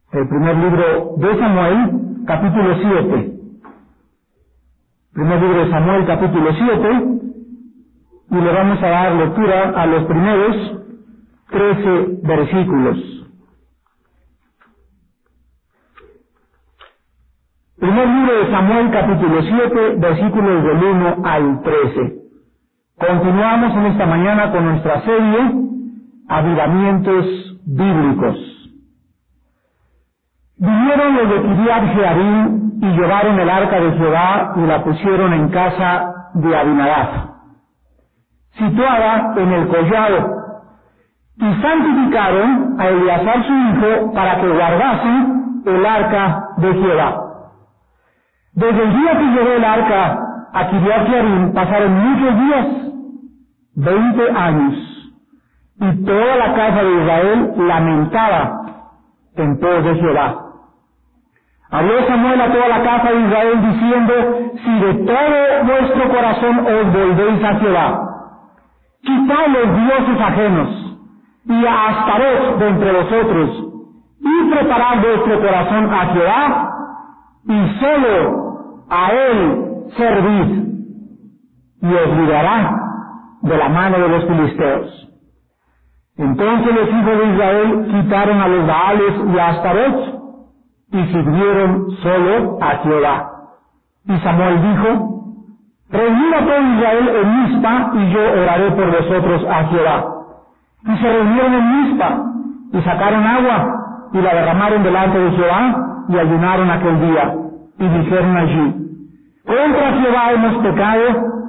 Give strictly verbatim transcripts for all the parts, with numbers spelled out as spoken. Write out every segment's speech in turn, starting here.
El primer libro de Samuel, capítulo siete. Primer libro de Samuel, capítulo siete, y le vamos a dar lectura a los primeros trece versículos. Primer libro de Samuel, capítulo siete, versículos del uno al trece. Continuamos en esta mañana con nuestra serie Avivamientos Bíblicos. Vinieron los de Kiriat Jearim y llevaron el arca de Jehová y la pusieron en casa de Abinadab, situada en el collado, y santificaron a Eleazar su hijo para que guardase el arca de Jehová. Desde el día que llegó el arca a Kiriat Jearim pasaron muchos días, veinte años, y toda la casa de Israel lamentaba en pos de Jehová. Habló Samuel a toda la casa de Israel diciendo: si de todo vuestro corazón os volvéis a Jehová, quitad los dioses ajenos y a Astarot de entre vosotros, y preparad vuestro corazón a Jehová, y solo a él servid, y os librará de la mano de los filisteos. Entonces los hijos de Israel quitaron a los Baales y a Astarot, y sirvieron solo a Jehová. Y Samuel dijo: reunid a todo Israel en Mizpa, y yo oraré por vosotros a Jehová. Y se reunieron en Mizpa, y sacaron agua, y la derramaron delante de Jehová, y ayunaron aquel día, y dijeron allí: contra Jehová hemos pecado.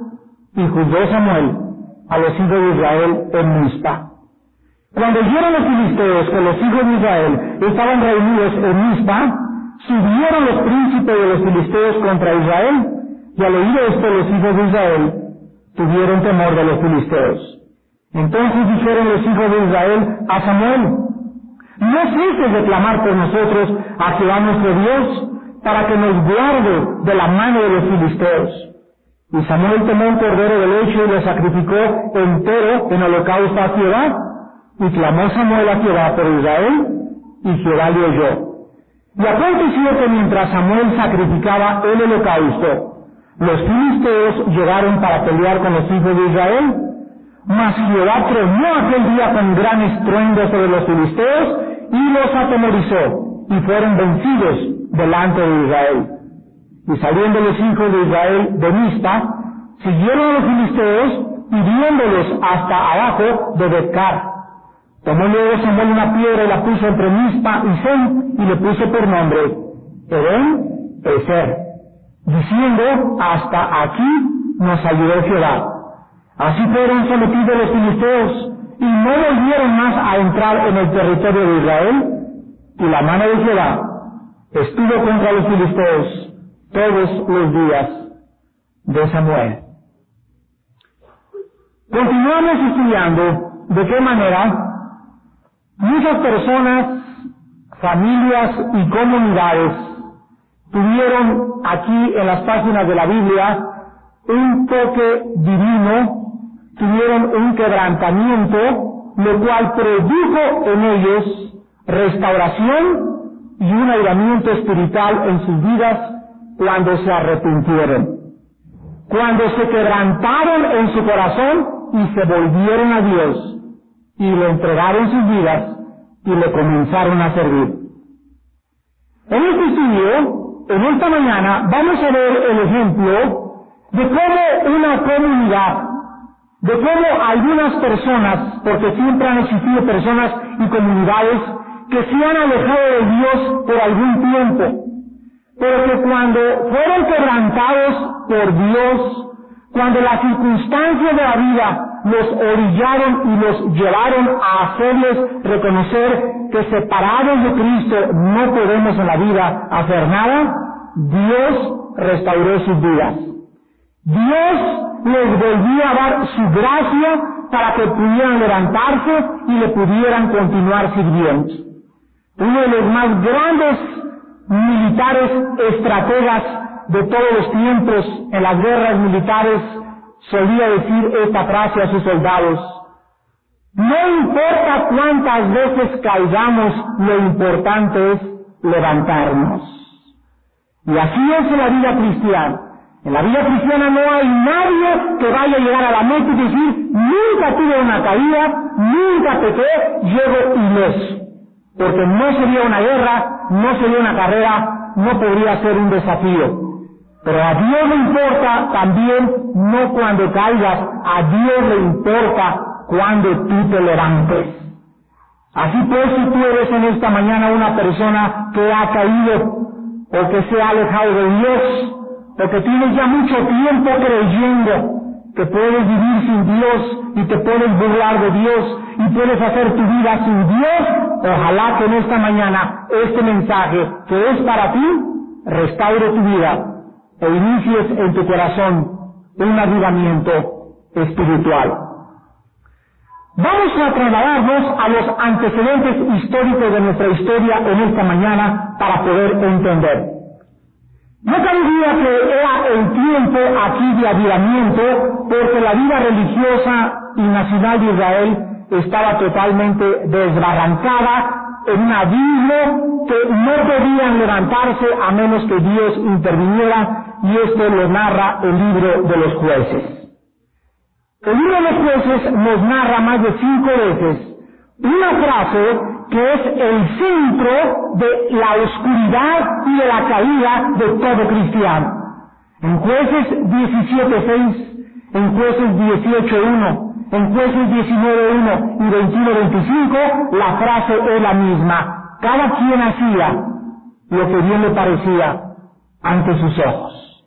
Y juzgó Samuel a los hijos de Israel en Mizpa. Cuando oyeron los filisteos que los hijos de Israel estaban reunidos en Mizpa, subieron los príncipes de los filisteos contra Israel, y al oír esto los hijos de Israel tuvieron temor de los filisteos. Entonces dijeron los hijos de Israel a Samuel: no ceses de clamar por nosotros a Jehová nuestro Dios, para que nos guarde de la mano de los filisteos. Y Samuel tomó un cordero de leche y lo sacrificó entero en holocausto a Jehová. Y clamó Samuel a Jehová por Israel, y Jehová le oyó. Y aconteció que mientras Samuel sacrificaba el holocausto, los filisteos llegaron para pelear con los hijos de Israel. Mas Jehová tronó aquel día con gran estruendo sobre los filisteos, y los atemorizó, y fueron vencidos delante de Israel. Y saliendo los hijos de Israel de Mizpa, siguieron a los filisteos, hiriéndolos hasta abajo de Betcar. Tomó luego Samuel una piedra y la puso entre Mizpa y Sen, y le puso por nombre Edén Ezer, diciendo: hasta aquí nos ayudó Jehová. Así fueron sometidos los filisteos, y no volvieron más a entrar en el territorio de Israel, y la mano de Jehová estuvo contra los filisteos todos los días de Samuel. Continuamos estudiando de qué manera muchas personas, familias y comunidades tuvieron aquí en las páginas de la Biblia un toque divino, tuvieron un quebrantamiento, lo cual produjo en ellos restauración y un ayudamiento espiritual en sus vidas cuando se arrepintieron, cuando se quebrantaron en su corazón y se volvieron a Dios, y le entregaron sus vidas y le comenzaron a servir. En este estudio, en esta mañana, vamos a ver el ejemplo de cómo una comunidad, de cómo algunas personas, porque siempre han existido personas y comunidades que se han alejado de Dios por algún tiempo, pero que cuando fueron quebrantados por Dios, cuando las circunstancias de la vida los orillaron y los llevaron a hacerles reconocer que separados de Cristo no podemos en la vida hacer nada, Dios restauró sus vidas. Dios les volvió a dar su gracia para que pudieran levantarse y le pudieran continuar sirviendo. Uno de los más grandes militares estrategas de todos los tiempos en las guerras militares solía decir esta frase a sus soldados: no importa cuántas veces caigamos, lo importante es levantarnos. Y así es en la vida cristiana. En la vida cristiana no hay nadie que vaya a llegar a la meta y decir, nunca tuve una caída, nunca pequé, llego ileso. Porque no sería una guerra, no sería una carrera, no podría ser un desafío. Pero a Dios le importa también no cuando caigas, a Dios le importa cuando tú te levantes. Así pues, si tú eres en esta mañana una persona que ha caído o que se ha alejado de Dios, o que tienes ya mucho tiempo creyendo que puedes vivir sin Dios y te puedes burlar de Dios y puedes hacer tu vida sin Dios, ojalá que en esta mañana este mensaje que es para ti restaure tu vida e inicies en tu corazón un avivamiento espiritual. Vamos a trasladarnos a los antecedentes históricos de nuestra historia en esta mañana para poder entender. No cabe duda que era el tiempo aquí de avivamiento, porque la vida religiosa y nacional de Israel estaba totalmente desbarrancada en un abismo que no podían levantarse a menos que Dios interviniera, y esto lo narra el libro de los Jueces. El libro de los Jueces nos narra más de cinco veces una frase que es el centro de la oscuridad y de la caída de todo cristiano. En Jueces diecisiete seis, en Jueces dieciocho uno, en Jueces diecinueve uno y veintiuno veinticinco, la frase es la misma. Cada quien hacía lo que bien le parecía ante sus ojos.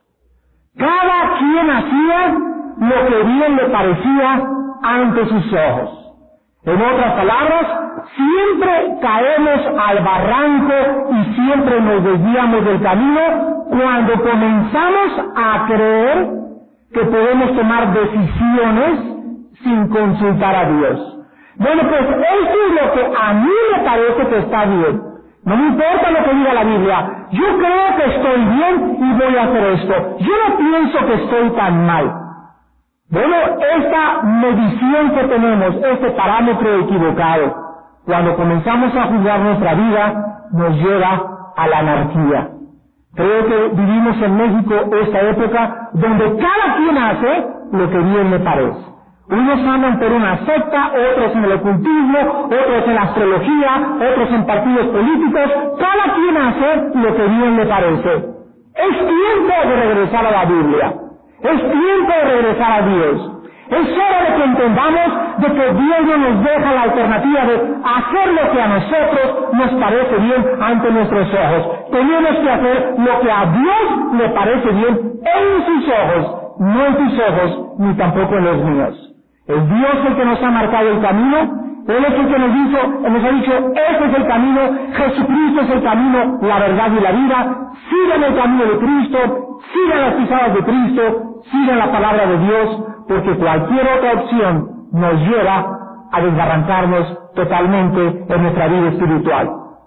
Cada quien hacía lo que bien le parecía ante sus ojos. En otras palabras, siempre caemos al barranco y siempre nos desviamos del camino cuando comenzamos a creer que podemos tomar decisiones sin consultar a Dios. Bueno, pues esto es lo que a mí me parece que está bien. No me importa lo que diga la Biblia. Yo creo que estoy bien y voy a hacer esto. Yo no pienso que estoy tan mal. Bueno, esta medición que tenemos, este parámetro equivocado, cuando comenzamos a juzgar nuestra vida, nos lleva a la anarquía. Creo que vivimos en México esta época donde cada quien hace lo que bien le parece. Unos andan por una secta, otros en el ocultismo, otros en la astrología, otros en partidos políticos. Cada quien hace lo que bien le parece. Es tiempo de regresar a la Biblia. Es tiempo de regresar a Dios. Es hora de que entendamos de que Dios no nos deja la alternativa de hacer lo que a nosotros nos parece bien ante nuestros ojos. Tenemos que hacer lo que a Dios le parece bien en sus ojos, no en tus ojos, ni tampoco en los míos. Es Dios el que nos ha marcado el camino. Él es el que nos dijo, nos ha dicho, este es el camino, Jesucristo es el camino, la verdad y la vida. Sigan el camino de Cristo, sigan las pisadas de Cristo, sigan la palabra de Dios, porque cualquier otra opción nos lleva a desbarrancarnos totalmente en nuestra vida espiritual.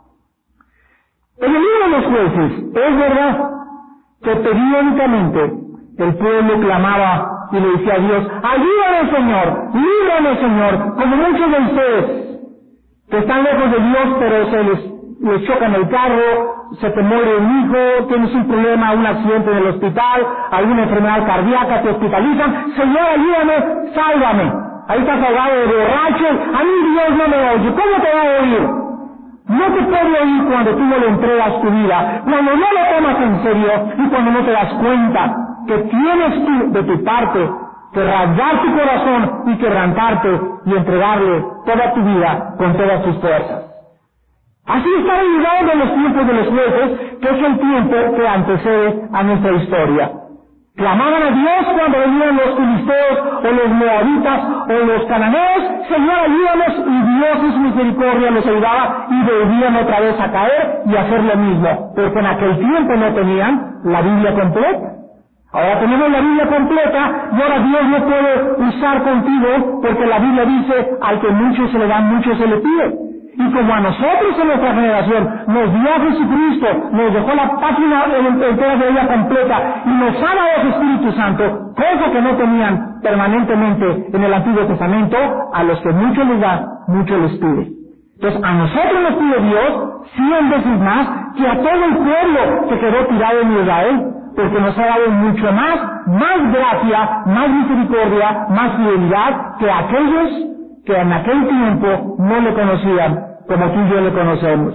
En el libro de los Jueces, es verdad que periódicamente el pueblo clamaba y le decía a Dios, ayúdame Señor, líbrame Señor, como muchos de ustedes que están lejos de Dios, pero se les, les choca en el carro, se te muere un hijo, tienes un problema, un accidente en el hospital, alguna enfermedad cardíaca, te hospitalizan, Señor ayúdame, sálvame. Ahí estás ahogado de borracho, a mí Dios no me oye, ¿cómo te va a oír? No te puede oír cuando tú no le entregas tu vida, cuando no lo tomas en serio y cuando no te das cuenta que tienes tú de tu parte que rasgar tu corazón y quebrantarte y entregarle toda tu vida con todas tus fuerzas. Así está llegando en los tiempos de los Jueces, que es el tiempo que antecede a nuestra historia. Clamaban a Dios cuando venían los filisteos o los moabitas o los cananeos, Señor ayúdanos, y Dios en su misericordia los ayudaba y volvían otra vez a caer y a hacer lo mismo, porque en aquel tiempo no tenían la Biblia completa. Ahora tenemos la Biblia completa y ahora Dios no puede usar contigo porque la Biblia dice al que mucho se le da, mucho se le pide. Y como a nosotros en nuestra generación nos dio a Jesucristo, nos dejó la página entera de ella completa y nos ha dado su Espíritu Santo, cosa que no tenían permanentemente en el Antiguo Testamento, a los que mucho les da, mucho les pide. Entonces a nosotros nos pide Dios cien veces más que a todo el pueblo que quedó tirado en Israel, porque nos ha dado mucho más, más gracia, más misericordia, más fidelidad que aquellos que en aquel tiempo no le conocían como tú y yo le conocemos.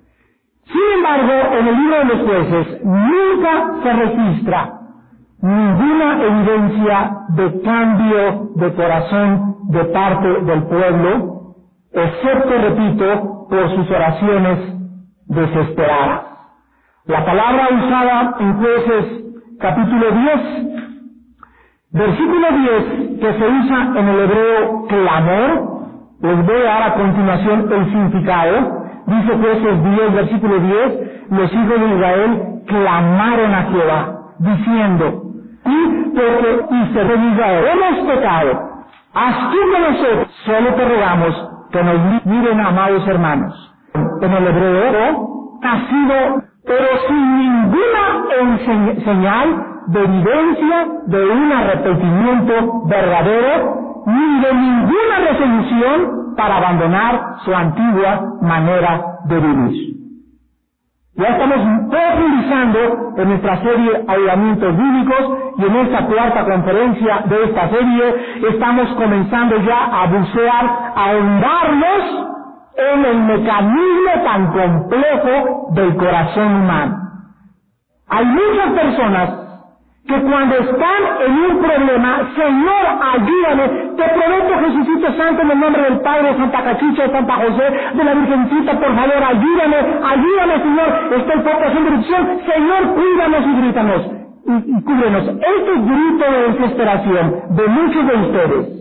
Sin embargo, en el libro de los jueces nunca se registra ninguna evidencia de cambio de corazón de parte del pueblo, excepto, repito, por sus oraciones desesperadas. La palabra usada en Jueces capítulo diez, versículo diez, que se usa en el hebreo clamor, les voy a dar a continuación el significado. Dice Jueces diez, versículo diez, los hijos de Israel clamaron a Jehová, diciendo, y porque Israel de Israel hemos pecado, haz tú con nosotros, solo te rogamos que nos miren, amados hermanos. En el hebreo ha sido, pero sin ninguna ense- señal de evidencia de un arrepentimiento verdadero, ni de ninguna resolución para abandonar su antigua manera de vivir. Ya estamos profundizando en nuestra serie Avivamientos Bíblicos, y en esta cuarta conferencia de esta serie estamos comenzando ya a bucear, a ahondarnos en el mecanismo tan complejo del corazón humano. Hay muchas personas que cuando están en un problema, Señor, ayúdame, te prometo, Jesucito Santo, en el nombre del Padre, de Santa Cachucha, de Santa José, de la Virgencita, por favor, ayúdame, ayúdame, Señor, estoy poco haciendo dirección, Señor, cuídanos y grítanos, y, y cúbrenos. Este grito de desesperación de muchos de ustedes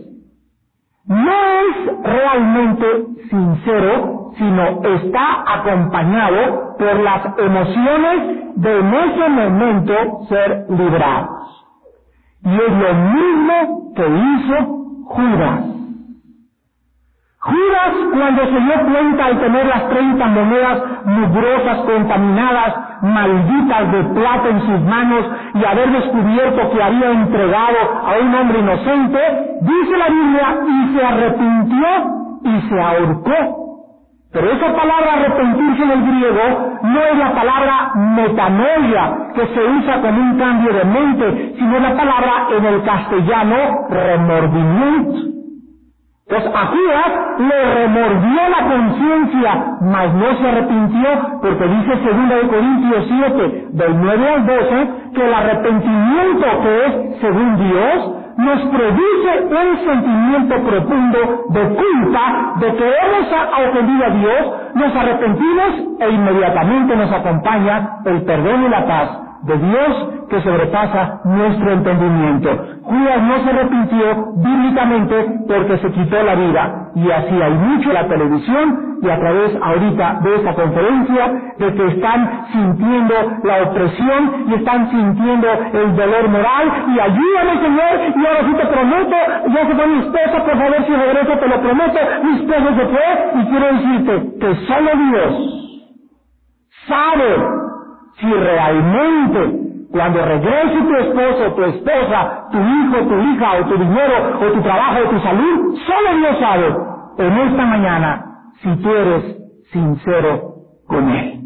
no es realmente sincero, sino está acompañado por las emociones de en ese momento ser librados. Y es lo mismo que hizo Judas. Judas, cuando se dio cuenta al tener las treinta monedas mugrosas, contaminadas, malditas de plata en sus manos, y haber descubierto que había entregado a un hombre inocente, dice la Biblia, y se arrepintió y se ahorcó. Pero esa palabra arrepentirse en el griego no es la palabra metanoia, que se usa como un cambio de mente, sino la palabra en el castellano remordimiento. Entonces a Judas le remordió la conciencia, mas no se arrepintió, porque dice segunda de Corintios siete, del nueve al doce, que el arrepentimiento, que es según Dios, nos produce un sentimiento profundo de culpa de que hemos ofendido a Dios, nos arrepentimos e inmediatamente nos acompaña el perdón y la paz de Dios que sobrepasa nuestro entendimiento. Judas no se arrepintió bíblicamente porque se quitó la vida, y así hay mucho en la televisión y a través ahorita de esta conferencia de que están sintiendo la opresión y están sintiendo el dolor moral, y ayúdame, Señor, y ahora sí te prometo, ya se fue mi esposa, por favor, si regreso te lo prometo, mi esposa se fue, y quiero decirte que solo Dios sabe si realmente cuando regrese tu esposo, tu esposa, tu hijo, tu hija, o tu dinero, o tu trabajo, o tu salud, solo Dios sabe en esta mañana si tú eres sincero con Él.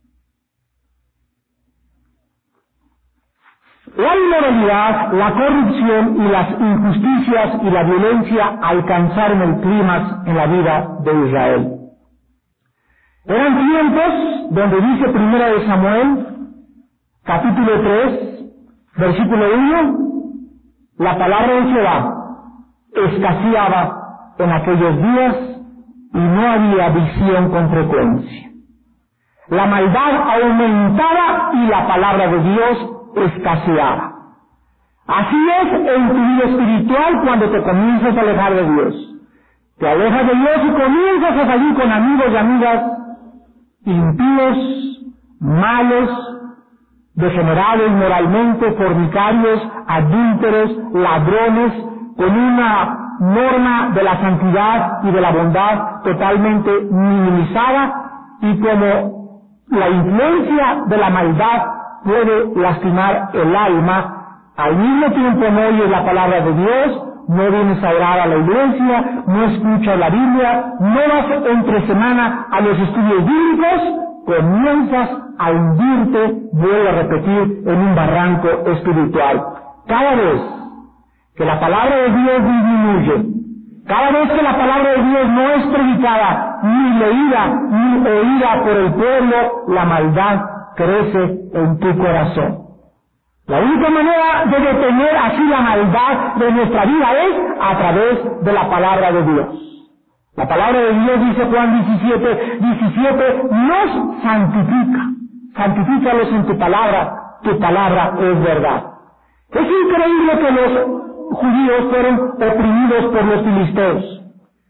La inmoralidad, la corrupción y las injusticias y la violencia alcanzaron el clímax en la vida de Israel. Eran tiempos donde dice Primera de Samuel, capítulo tres, versículo uno, la palabra de Jehová escaseaba en aquellos días y no había visión con frecuencia. La maldad aumentaba y la palabra de Dios escaseaba. Así es en tu vida espiritual cuando te comienzas a alejar de Dios. Te alejas de Dios y comienzas a salir con amigos y amigas impíos, malos, degenerados moralmente, fornicarios, adúlteros, ladrones, con una norma de la santidad y de la bondad totalmente minimizada, y como la influencia de la maldad puede lastimar el alma, al mismo tiempo no oyes la palabra de Dios, no vienes a orar a la iglesia, no escuchas la Biblia, no vas entre semana a los estudios bíblicos, comienzas a hundirte, vuelvo a repetir, en un barranco espiritual. Cada vez que la palabra de Dios disminuye, cada vez que la palabra de Dios no es predicada, ni leída, ni oída por el pueblo, la maldad crece en tu corazón. La única manera de detener así la maldad de nuestra vida es a través de la palabra de Dios. La palabra de Dios, dice Juan diecisiete, diecisiete, nos santifica. Santifícalos en tu palabra, tu palabra es verdad. Es increíble que los judíos fueron oprimidos por los filisteos.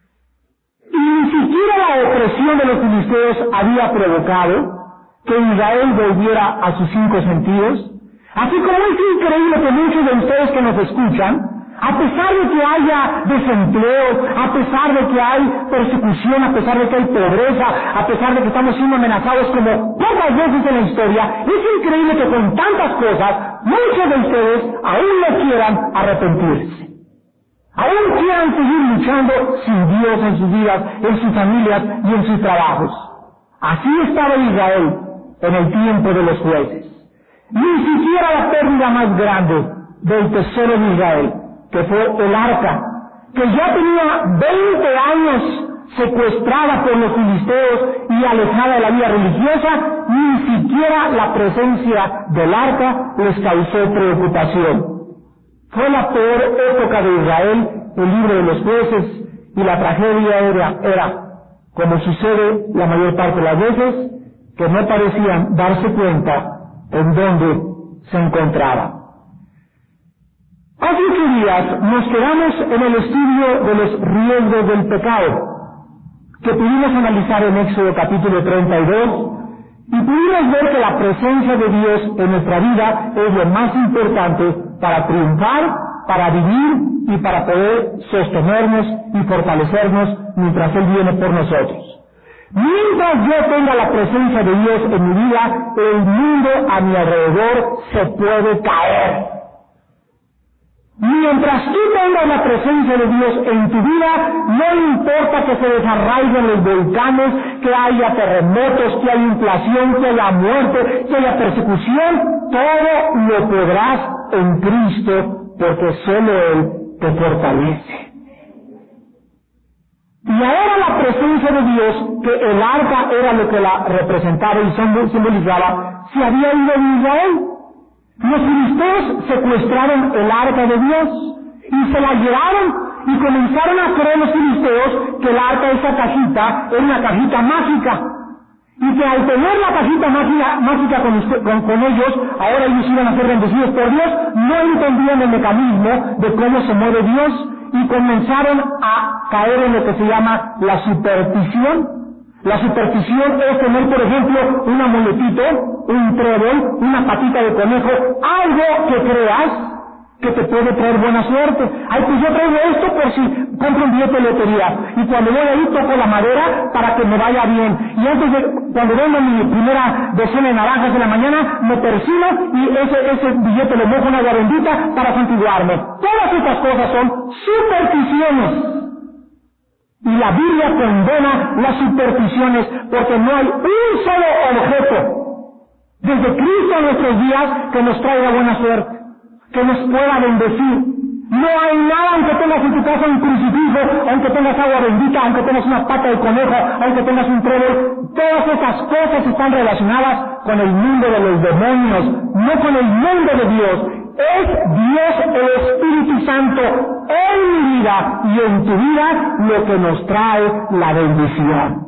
Y ni siquiera la opresión de los filisteos había provocado que Israel volviera a sus cinco sentidos. Así como es increíble que muchos de ustedes que nos escuchan, a pesar de que haya desempleo, a pesar de que hay persecución, a pesar de que hay pobreza, a pesar de que estamos siendo amenazados como pocas veces en la historia, es increíble que con tantas cosas, muchos de ustedes aún no quieran arrepentirse. Aún quieran seguir luchando sin Dios en sus vidas, en sus familias y en sus trabajos. Así estaba Israel en el tiempo de los jueces. Ni siquiera la pérdida más grande del tesoro de Israel, que fue el arca, que ya tenía veinte años secuestrada por los filisteos y alejada de la vida religiosa, ni siquiera la presencia del arca les causó preocupación. Fue la peor época de Israel, el libro de los jueces, y la tragedia era, era, como sucede la mayor parte de las veces, que no parecían darse cuenta en dónde se encontraban. Hace ocho días nos quedamos en el estudio de los riesgos del pecado, que pudimos analizar en Éxodo capítulo treinta y dos, y pudimos ver que la presencia de Dios en nuestra vida es lo más importante para triunfar, para vivir y para poder sostenernos y fortalecernos mientras Él viene por nosotros. Mientras yo tenga la presencia de Dios en mi vida, el mundo a mi alrededor se puede caer. Mientras tú tengas la presencia de Dios en tu vida, no importa que se desarraiguen los volcanes, que haya terremotos, que haya inflación, que haya muerte, que haya persecución, todo lo podrás en Cristo, porque solo Él te fortalece. Y ahora la presencia de Dios, que el arca era lo que la representaba y simbolizaba, se había ido de Israel. Los filisteos secuestraron el arca de Dios y se la llevaron y comenzaron a creer los filisteos que el arca, esa cajita, era una cajita mágica. Y que al tener la cajita mágica, mágica con, usted, con, con ellos, ahora ellos iban a ser bendecidos por Dios, no entendían el mecanismo de cómo se mueve Dios y comenzaron a caer en lo que se llama la superstición. La superstición es tener, por ejemplo, un amuletito, un trébol, una patita de conejo, algo que creas que te puede traer buena suerte. Ay, pues yo traigo esto por si compro un billete de lotería. Y cuando voy ahí toco la madera para que me vaya bien. Y antes de, cuando vengo mi primera docena de naranjas en la mañana, me persino y ese, ese billete le mojo en agua bendita para santiguarme. Todas estas cosas son supersticiones. Y la Biblia condena las supersticiones porque no hay un solo objeto desde Cristo a nuestros días que nos traiga buena suerte, que nos pueda bendecir. No hay nada, aunque tengas en tu casa un crucifijo, aunque tengas agua bendita, aunque tengas una pata de conejo, aunque tengas un trébol, todas esas cosas están relacionadas con el mundo de los demonios, no con el mundo de Dios. Es Dios el Espíritu Santo en mi vida y en tu vida lo que nos trae la bendición.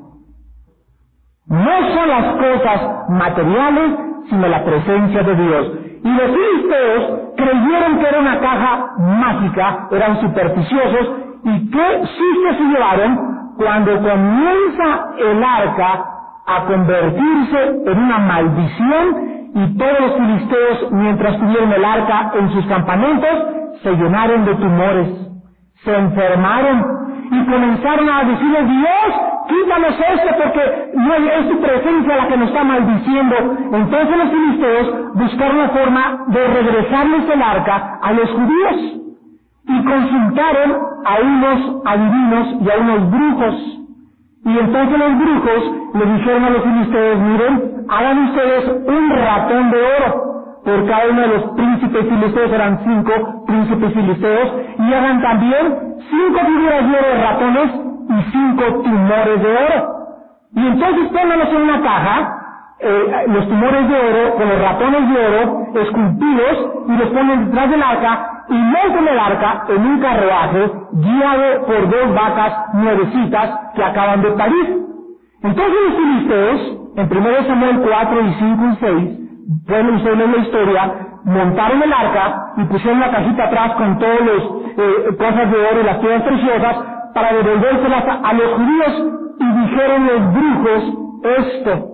No son las cosas materiales, sino la presencia de Dios. Y los filisteos creyeron que era una caja mágica, eran supersticiosos, y qué susto se llevaron cuando comienza el arca a convertirse en una maldición. Y todos los filisteos, mientras tuvieron el arca en sus campamentos, se llenaron de tumores, se enfermaron y comenzaron a decirle: Dios, quítanos esto porque no es tu presencia la que nos está maldiciendo. Entonces los filisteos buscaron la forma de regresarles el arca a los judíos y consultaron a unos adivinos y a unos brujos. Y entonces los brujos le dijeron a los filisteos, miren, hagan ustedes un ratón de oro. Por cada uno de los príncipes filisteos, eran cinco príncipes filisteos, y hagan también cinco figuras de oro de ratones y cinco tumores de oro. Y entonces pónganlos en una caja, eh, los tumores de oro con los ratones de oro esculpidos, y los ponen detrás del arca, y montan el arca en un carruaje guiado por dos vacas nuevecitas que acaban de parir. Entonces los filisteos, en primero Samuel cuatro y cinco y seis, pueden ustedes leer la historia, montaron el arca y pusieron la cajita atrás con todas las eh, cosas de oro y las piedras preciosas para devolvérselas a, a los judíos, y dijeron los brujos esto: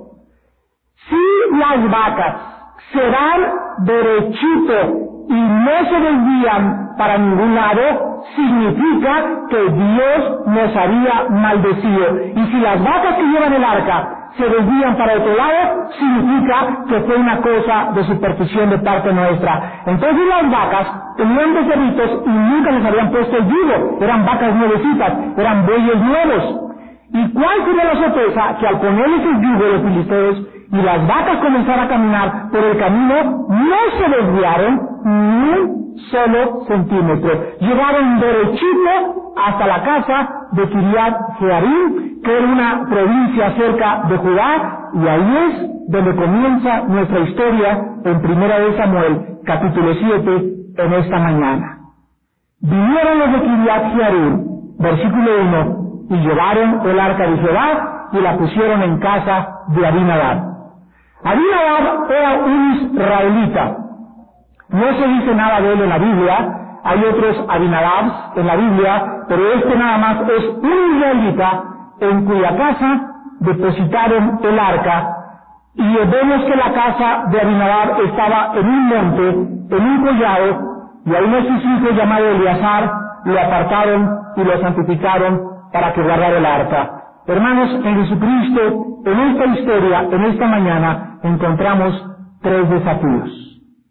si las vacas se dan derechito y no se desvían para ningún lado, significa que Dios nos había maldecido. Y si las vacas que llevan el arca se desvían para otro lado, significa que fue una cosa de superstición de parte nuestra. Entonces las vacas tenían becerritos y nunca les habían puesto el yugo, eran vacas nuevecitas, eran bueyes nuevos. ¿Y cuál sería la sorpresa? Que al ponerles el yugo de los filisteos y las vacas comenzaron a caminar por el camino, no se desviaron ni un solo centímetro. Llegaron derechito hasta la casa de Kiriat Jearim, que era una provincia cerca de Judá, y ahí es donde comienza nuestra historia en Primera de Samuel, capítulo siete, en esta mañana. Vinieron los de Kiriat Jearim, versículo uno, y llevaron el arca de Jehová y la pusieron en casa de Abinadab. Abinadab era un israelita. No se dice nada de él en la Biblia, hay otros Abinadabs en la Biblia, pero este nada más es un israelita en cuya casa depositaron el arca, y vemos que la casa de Abinadab estaba en un monte, en un collado, y ahí nuestros hijos llamados Eleazar lo apartaron y lo santificaron para que guardara el arca. Hermanos, en Jesucristo, en esta historia, en esta mañana, encontramos tres desafíos.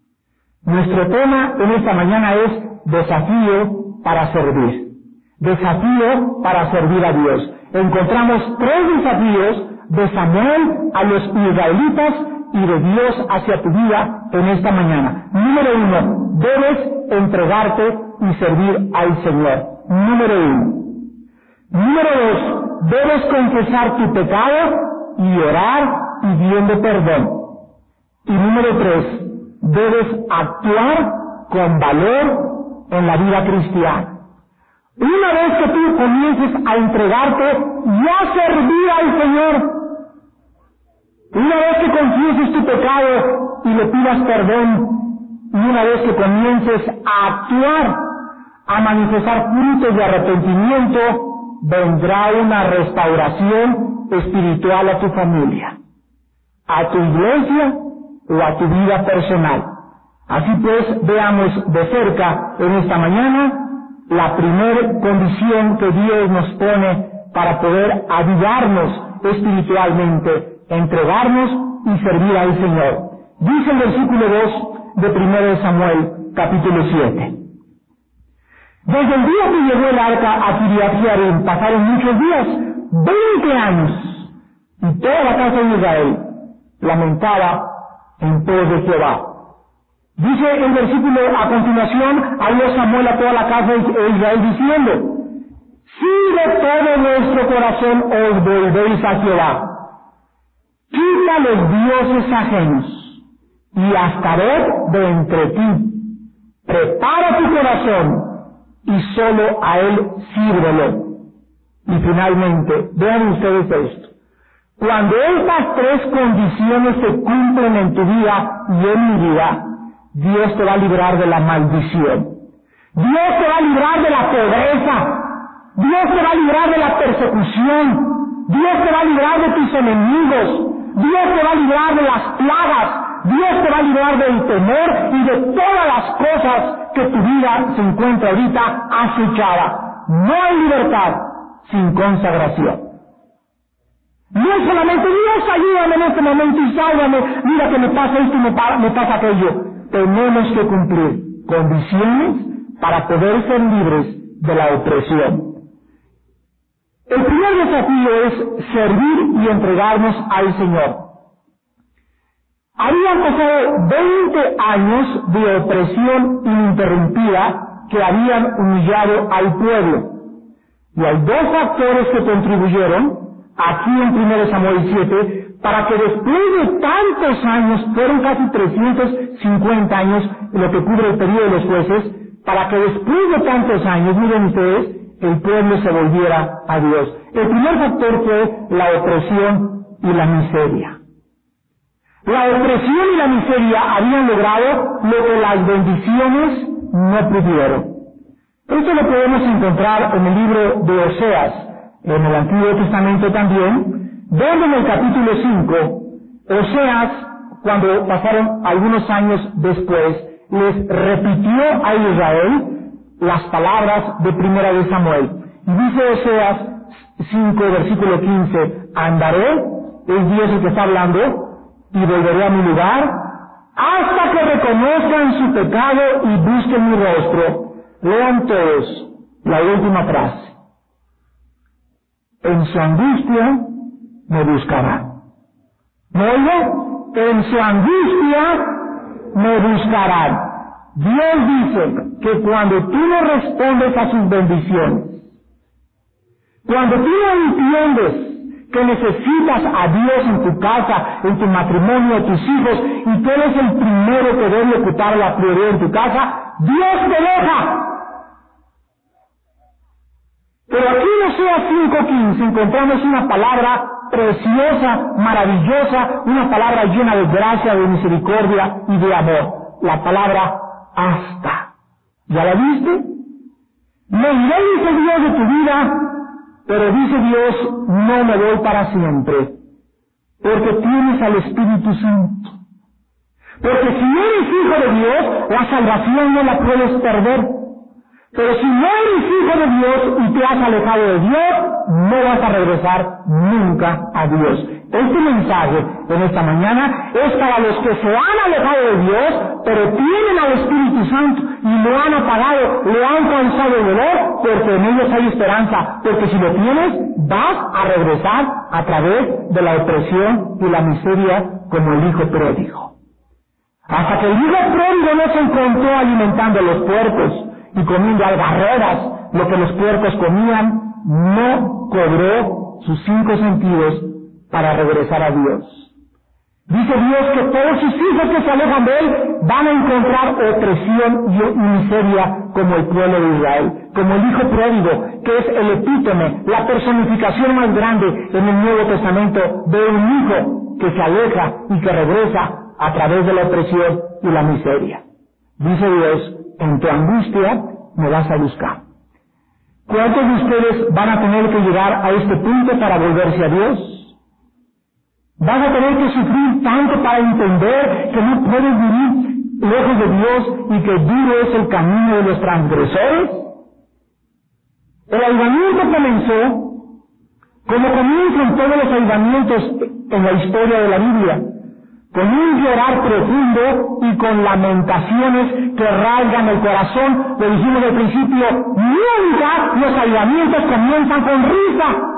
Nuestro tema en esta mañana es desafío para servir. Desafío para servir a Dios. Encontramos tres desafíos de Samuel a los israelitas y de Dios hacia tu vida en esta mañana. Número uno, debes entregarte y servir al Señor. Número uno. Número dos, debes confesar tu pecado y orar pidiendo perdón. Y número tres, debes actuar con valor en la vida cristiana. Una vez que tú comiences a entregarte y a servir al Señor, una vez que confieses tu pecado y le pidas perdón, y una vez que comiences a actuar, a manifestar frutos de arrepentimiento, vendrá una restauración espiritual a tu familia, a tu iglesia o a tu vida personal. Así pues, veamos de cerca en esta mañana la primera condición que Dios nos pone para poder ayudarnos espiritualmente, entregarnos y servir al Señor. Dice el versículo dos de primero de Samuel, capítulo siete. Desde el día que llegó el arca a Kiriat Jearim pasaron muchos días, veinte años, y toda la casa de Israel lamentaba en pos de Jehová. Dice el versículo a continuación, habló Samuel a toda la casa de Israel diciendo: si de todo vuestro corazón os volvéis a Jehová, quita los dioses ajenos y Astarot de entre ti, prepara tu corazón y solo a él sírvelo. Y finalmente, vean ustedes esto: cuando estas tres condiciones se cumplen en tu vida y en mi vida, Dios te va a librar de la maldición. Dios te va a librar de la pobreza. Dios te va a librar de la persecución. Dios te va a librar de tus enemigos. Dios te va a librar de las plagas. Dios te va a librar del temor y de todas las cosas que tu vida se encuentra ahorita acechada. No hay libertad sin consagración. No es solamente Dios, ayúdame en este momento y sálvame, mira que me pasa esto y me, pa me pasa aquello. Tenemos que cumplir condiciones para poder ser libres de la opresión. El primer desafío es servir y entregarnos al Señor. Habían pasado veinte años de opresión ininterrumpida que habían humillado al pueblo. Y hay dos factores que contribuyeron, aquí en primero Samuel siete, para que después de tantos años, fueron casi trescientos cincuenta años, lo que cubre el periodo de los jueces, para que después de tantos años, miren ustedes, el pueblo se volviera a Dios. El primer factor fue la opresión y la miseria. La opresión y la miseria habían logrado lo que las bendiciones no pudieron. Esto lo podemos encontrar en el libro de Oseas, en el Antiguo Testamento también, donde en el capítulo cinco, Oseas, cuando pasaron algunos años después, les repitió a Israel las palabras de primera de Samuel. Y dice Oseas cinco, versículo quince, andaré, es Dios el que está hablando, y volveré a mi lugar, hasta que reconozcan su pecado y busquen mi rostro. Lean todos la última frase. En su angustia me buscarán. ¿No oigo? En su angustia me buscarán. Dios dice que cuando tú no respondes a sus bendiciones, cuando tú no entiendes que necesitas a Dios en tu casa, en tu matrimonio, tus hijos, y tú eres el primero que debe ocupar la prioridad en tu casa, Dios te deja. Pero aquí en Oseas cinco quince encontramos una palabra preciosa, maravillosa, una palabra llena de gracia, de misericordia y de amor. La palabra hasta. ¿Ya la viste? Me iré, dice Dios, de tu vida, pero dice Dios, no me voy para siempre, porque tienes al Espíritu Santo. Porque si eres hijo de Dios, la salvación no la puedes perder. Pero si no eres hijo de Dios y te has alejado de Dios, no vas a regresar nunca a Dios. Este mensaje en esta mañana es para los que se han alejado de Dios, pero tienen al Espíritu Santo y lo han apagado, lo han causado el dolor, porque en ellos hay esperanza. Porque si lo tienes, vas a regresar a través de la opresión y la miseria como el hijo pródigo. Hasta que el hijo pródigo no se encontró alimentando a los puercos y comiendo algarrobas, lo que los puercos comían, no cobró sus cinco sentidos para regresar a Dios. Dice Dios que todos sus hijos que se alejan de Él van a encontrar opresión y miseria como el pueblo de Israel, como el hijo pródigo, que es el epítome, la personificación más grande en el Nuevo Testamento de un hijo que se aleja y que regresa a través de la opresión y la miseria. Dice Dios, en tu angustia me vas a buscar. ¿Cuántos de ustedes van a tener que llegar a este punto para volverse a Dios? ¿Vas a tener que sufrir tanto para entender que no puedes vivir lejos de Dios y que duro es el camino de los transgresores? El avivamiento comenzó como comienzan todos los avivamientos en la historia de la Biblia, con un llorar profundo y con lamentaciones que rasgan el corazón. Lo dijimos al principio, nunca los avivamientos comienzan con risa.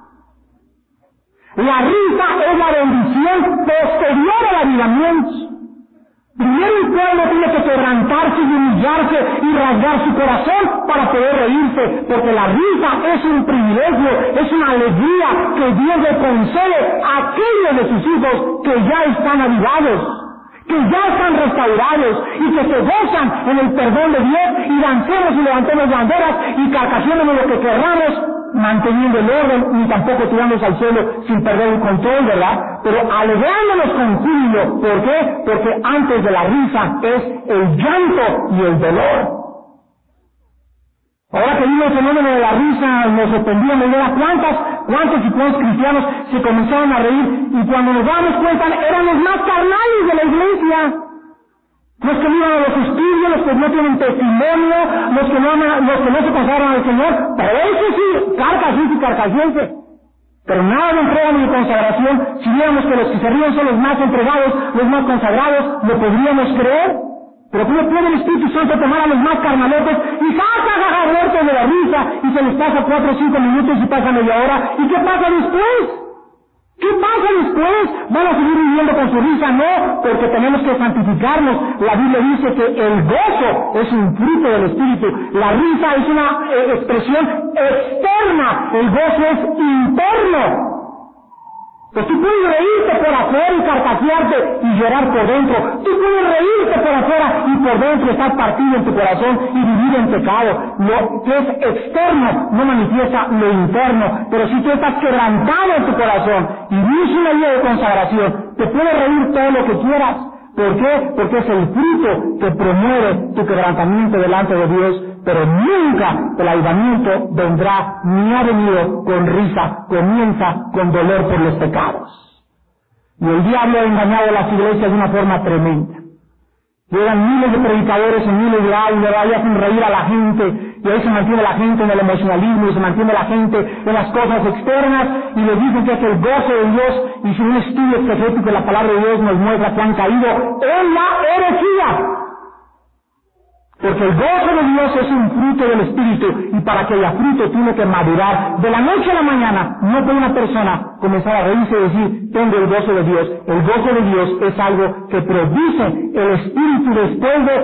La risa es la bendición posterior al avivamiento. Primero el pueblo tiene que quebrantarse y humillarse y rasgar su corazón para poder reírse, porque la risa es un privilegio, es una alegría que Dios le concede a aquellos de sus hijos que ya están avivados, que ya están restaurados y que se gozan en el perdón de Dios, y dancemos y levantemos banderas y carcajeemos lo que querramos, manteniendo el orden, ni tampoco tirándonos al suelo sin perder el control, ¿verdad? Pero alegrándonos con júbilo. ¿Por qué? Porque antes de la risa es el llanto y el dolor. Ahora que vino el fenómeno de la risa, nos sorprendíamos de cuántas, cuántos y cuántos cristianos se comenzaron a reír, y cuando nos damos cuenta eran los más carnales de la iglesia. Los que no iban a los estudios, los que no tienen testimonio, los que no, los que no se consagraron al Señor, pero eso sí, carcajense y carcajense. Pero nada de entrega ni de consagración. Si viéramos que los que se ríen son los más entregados, los más consagrados, ¿lo podríamos creer? Pero ¿cómo puede el Espíritu Santo tomar a los más carnalotes y saca muertos de la risa y se les pasa cuatro o cinco minutos y pasa media hora? ¿Y qué pasa después? ¿Qué pasa después? ¿Van a seguir viviendo con su risa? No, porque tenemos que santificarnos. La Biblia dice que el gozo es un fruto del Espíritu. La risa es una eh, expresión externa. El gozo es interno. Pues tú puedes reírte por afuera y carcajearte y llorar por dentro. Tú puedes reírte por afuera y por dentro estar partido en tu corazón y vivir en pecado. Lo que es externo no manifiesta lo interno. Pero si tú estás quebrantado en tu corazón y vives una vida de consagración, te puedes reír todo lo que quieras. ¿Por qué? Porque es el fruto que promueve tu quebrantamiento delante de Dios. Pero nunca el avivamiento vendrá ni ha venido con risa, comienza con dolor por los pecados. Y el diablo ha engañado a las iglesias de una forma tremenda. Llegan miles de predicadores en miles de aulas, y hacen reír a la gente, y ahí se mantiene la gente en el emocionalismo, y se mantiene la gente en las cosas externas, y les dicen que es el gozo de Dios, y si un estudio exegético de la palabra de Dios nos muestra que han caído en la herejía. Porque el gozo de Dios es un fruto del Espíritu, y para que haya fruto tiene que madurar. De la noche a la mañana no puede una persona comenzar a reírse y decir, tengo el gozo de Dios. El gozo de Dios es algo que produce el Espíritu después de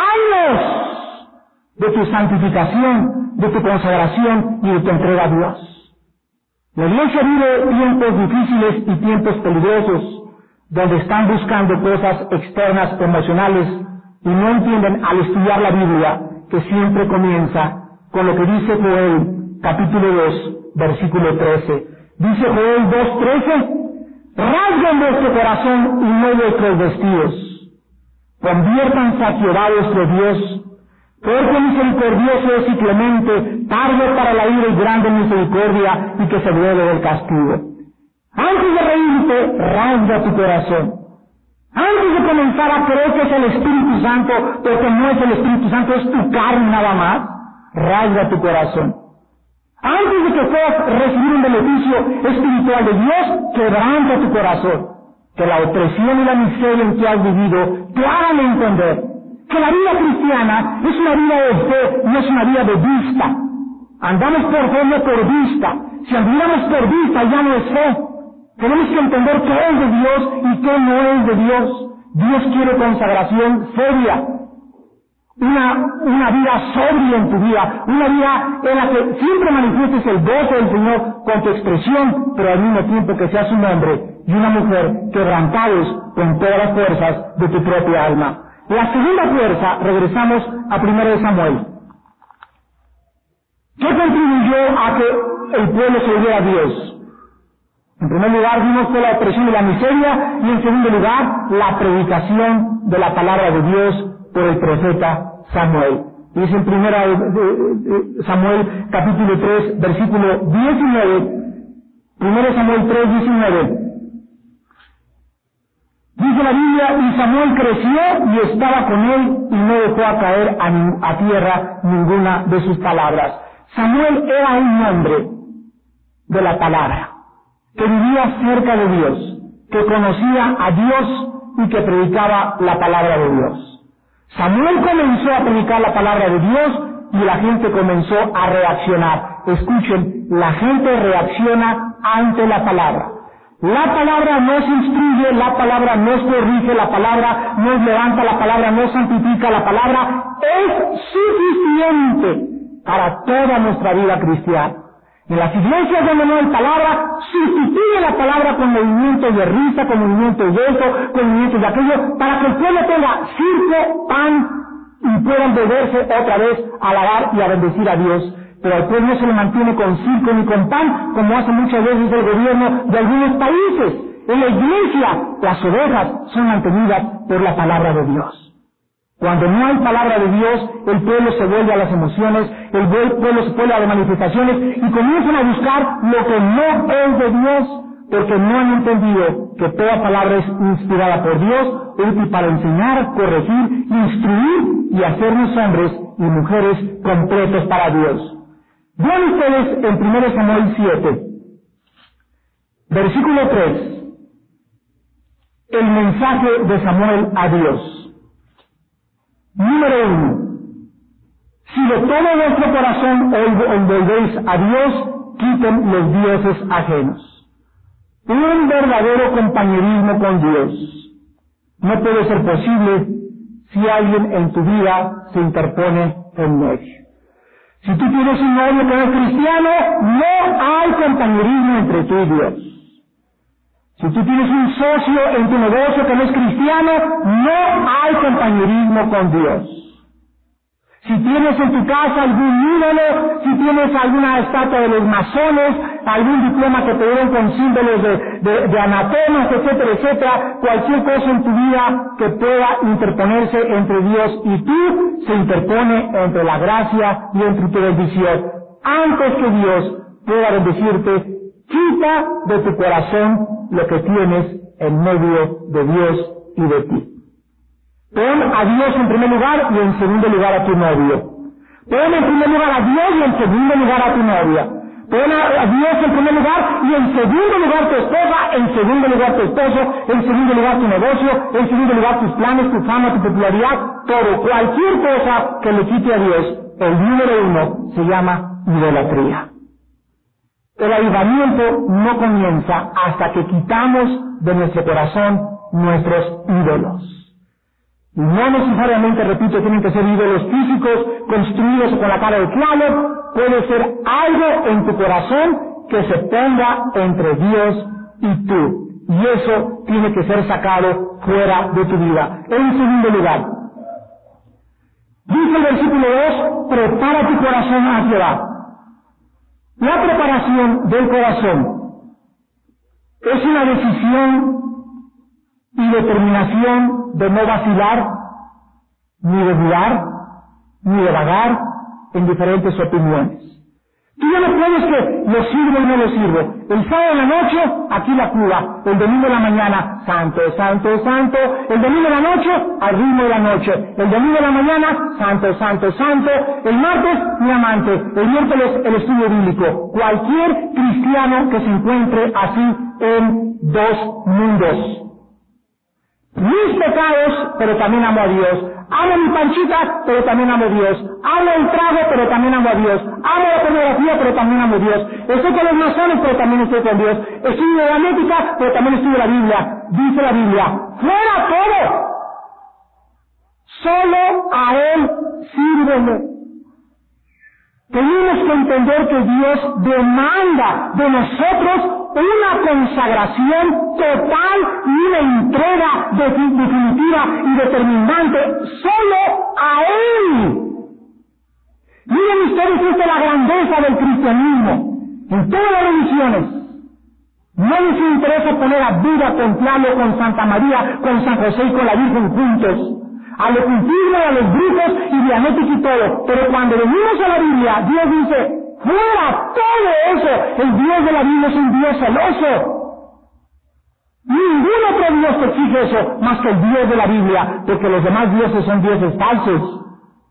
años de tu santificación, de tu consagración y de tu entrega a Dios. La iglesia vive tiempos difíciles y tiempos peligrosos, donde están buscando cosas externas, emocionales, y no entienden al estudiar la Biblia que siempre comienza con lo que dice Joel, capítulo dos, versículo trece. Dice Joel dos, trece, rasguen vuestro corazón y no vuestros vestidos. Conviértanse a Jehová vuestro Dios, porque misericordioso es y clemente, tardo para la ira y grande misericordia, y que se duele del castigo. Antes de reírte, rasga tu corazón. Antes de comenzar a creer que es el Espíritu Santo, porque no es el Espíritu Santo, es tu carne nada más, rasga tu corazón. Antes de que puedas recibir un beneficio espiritual de Dios, quebranta tu corazón. Que la opresión y la miseria en que has vivido te hagan entender que la vida cristiana es una vida de fe, no es una vida de vista. Andamos por fe, no por vista. Si andamos por vista, ya no es fe. Tenemos que entender qué es de Dios y qué no es de Dios. Dios quiere consagración seria. Una, una vida sobria en tu vida. Una vida en la que siempre manifiestes el gozo del Señor con tu expresión, pero al mismo tiempo que seas un hombre y una mujer quebrantados con todas las fuerzas de tu propia alma. La segunda fuerza, regresamos a primero de Samuel. ¿Qué contribuyó a que el pueblo se volviera a Dios? En primer lugar, vimos toda la opresión y la miseria, y en segundo lugar, la predicación de la palabra de Dios por el profeta Samuel. Dice en primera Samuel, capítulo tres, versículo diecinueve, primero Samuel tres, diecinueve. Dice la Biblia, y Samuel creció y estaba con él, y no dejó a caer a, a tierra ninguna de sus palabras. Samuel era un hombre de la palabra, que vivía cerca de Dios, que conocía a Dios y que predicaba la palabra de Dios. Samuel comenzó a predicar la palabra de Dios y la gente comenzó a reaccionar. Escuchen, la gente reacciona ante la palabra. La palabra nos instruye, la palabra nos corrige, la palabra nos levanta, la palabra nos santifica, la palabra es suficiente para toda nuestra vida cristiana. En las iglesias donde no hay palabra, sustituye la palabra con movimientos de risa, con movimientos de esto, con movimientos de aquello, para que el pueblo tenga circo, pan, y puedan volverse otra vez a alabar y a bendecir a Dios. Pero al pueblo no se le mantiene con circo ni con pan, como hace muchas veces el gobierno de algunos países. En la iglesia, las ovejas son mantenidas por la palabra de Dios. Cuando no hay palabra de Dios, el pueblo se vuelve a las emociones, el pueblo se vuelve a las manifestaciones y comienzan a buscar lo que no es de Dios, porque no han entendido que toda palabra es inspirada por Dios, útil para enseñar, corregir, instruir y hacernos hombres y mujeres completos para Dios. Vean ustedes en primero Samuel siete, versículo tres, el mensaje de Samuel a Dios. Número uno, si de todo vuestro corazón os volvéis a Dios, quiten los dioses ajenos. Un verdadero compañerismo con Dios no puede ser posible si alguien en tu vida se interpone en medio. Si tú tienes un novio que no es cristiano, no hay compañerismo entre tú y Dios. Si tú tienes un socio en tu negocio que no es cristiano, no hay compañerismo con Dios. Si tienes en tu casa algún ídolo, si tienes alguna estatua de los masones, algún diploma que te dieron con símbolos de, de, de anatemas, etcétera, etcétera, cualquier cosa en tu vida que pueda interponerse entre Dios y tú, se interpone entre la gracia y entre tu bendición. Antes que Dios pueda bendecirte, quita de tu corazón lo que tienes en medio de Dios y de ti. Pon a Dios en primer lugar y en segundo lugar a tu novio. Pon en primer lugar a Dios y en segundo lugar a tu novia. Pon a Dios en primer lugar y en segundo lugar tu esposa, en segundo lugar tu esposo, en segundo lugar tu negocio, en segundo lugar tus planes, tu fama, tu popularidad, todo. Cualquier cosa que le quite a Dios, el número uno se llama idolatría. El avivamiento no comienza hasta que quitamos de nuestro corazón nuestros ídolos. Y no necesariamente, repito, tienen que ser ídolos físicos, construidos con la cara de clavo. Puede ser algo en tu corazón que se ponga entre Dios y tú. Y eso tiene que ser sacado fuera de tu vida. En segundo lugar, dice el versículo dos, prepara tu corazón a Jehová. La preparación del corazón es una decisión y determinación de no vacilar, ni de dudar, ni de vagar en diferentes opiniones. Tú ya no puedes que lo sirvo y no lo sirvo. El sábado en la noche, aquí la Cuba. El domingo en la mañana, santo, santo, santo. El domingo en la noche, al ritmo de la noche. El domingo en la mañana, santo, santo, santo. El martes, mi amante. El miércoles, el estudio bíblico. Cualquier cristiano que se encuentre así en dos mundos. Mis pecados, pero también amo a Dios. Amo mi panchita, pero también amo a Dios. Amo el trago, pero también amo a Dios. Amo la pornografía, pero también amo a Dios. Estoy con los masones, pero también estoy con Dios. Estudio la ética, pero también estudio la Biblia. Dice la Biblia, ¡fuera todo! Solo a Él sírvele. Tenemos que entender que Dios demanda de nosotros una consagración total y una entrega definitiva y determinante solo a Él. Miren ustedes, esta es la grandeza del cristianismo. En todas las religiones no les interesa poner a Buda con Tlaloc, con Santa María, con San José y con la Virgen juntos. Al ocultismo, a los brujos y dianética y todo. Pero cuando venimos a la Biblia, Dios dice, ¡fuera todo eso! El Dios de la Biblia es un Dios celoso. Ningún otro Dios te exige eso, más que el Dios de la Biblia, porque los demás dioses son dioses falsos.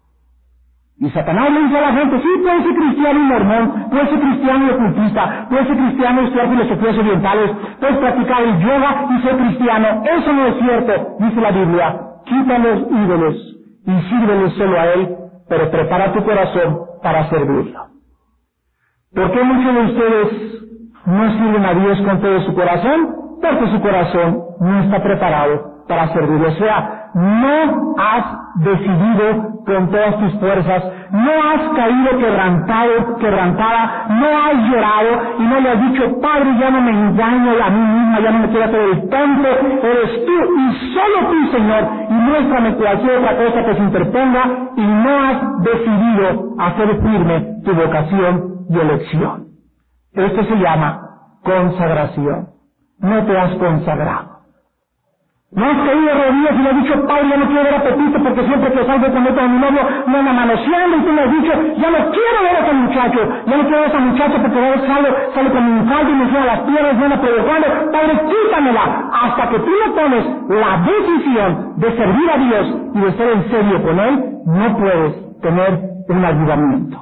Y Satanás le dice a la gente, sí, puede ser cristiano y mormón, puede ser cristiano y ocultista, puede ser cristiano y estudiar filosofías orientales, puedes practicar el yoga y ser cristiano. Eso no es cierto, dice la Biblia. Quita los ídolos y sírveles solo a Él, pero prepara tu corazón para servirlo. ¿Por qué muchos de ustedes no sirven a Dios con todo su corazón? Porque su corazón no está preparado para servirlo. O sea, no has decidido con todas tus fuerzas, no has caído quebrantado, quebrantada, no has llorado y no le has dicho, Padre, ya no me engaño a mí misma, ya no me quiero hacer el tonto, eres tú y solo tú, Señor, y muéstrame cualquier otra cosa que se interponga, y no has decidido hacer firme tu vocación y elección. Esto se llama consagración. No te has consagrado. No has caído de rodillas y le has dicho, Padre, ya no quiero ver a Pepito porque siempre que salgo con otro mi novio me anda manoseando, y tú me has dicho, ya no quiero ver a ese muchacho, ya no quiero ver a esa muchacha porque a veces salgo, sale con mi falda y me suena las piernas, me anda provocando, Padre, quítamela, hasta que tú no tomes la decisión de servir a Dios y de ser en serio con Él, no puedes tener un avivamiento.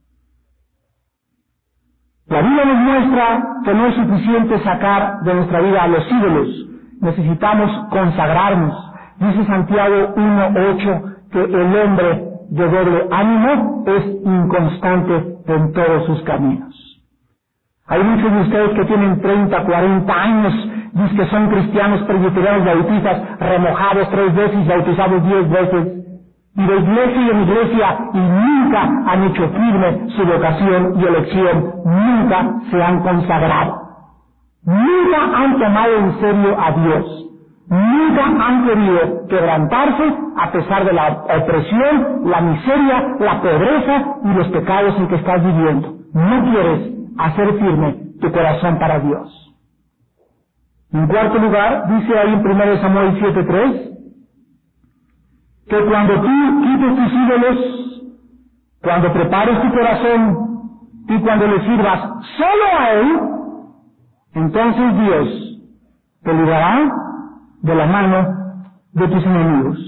La Biblia nos muestra que no es suficiente sacar de nuestra vida a los ídolos. Necesitamos consagrarnos. Dice Santiago uno ocho que el hombre de doble ánimo es inconstante en todos sus caminos. Hay muchos de ustedes que tienen treinta, cuarenta años, dicen que son cristianos presbiterianos bautistas, remojados tres veces y bautizados diez veces, y de iglesia en iglesia, y nunca han hecho firme su vocación y elección, nunca se han consagrado, nunca han tomado en serio a Dios. Nunca han querido quebrantarse a pesar de la opresión, la miseria, la pobreza y los pecados en que estás viviendo. No quieres hacer firme tu corazón para Dios. En cuarto lugar, dice ahí en primero Samuel siete tres, que cuando tú quites tus ídolos, cuando prepares tu corazón y cuando le sirvas solo a Él, entonces Dios te librará de la mano de tus enemigos.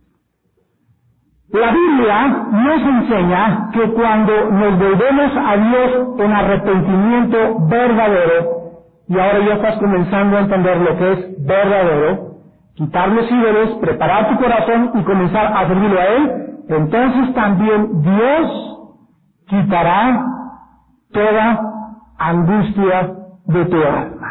La Biblia nos enseña que cuando nos volvemos a Dios en arrepentimiento verdadero, y ahora ya estás comenzando a entender lo que es verdadero, quitar los ídolos, preparar tu corazón y comenzar a servirlo a Él, entonces también Dios quitará toda angustia de tu alma.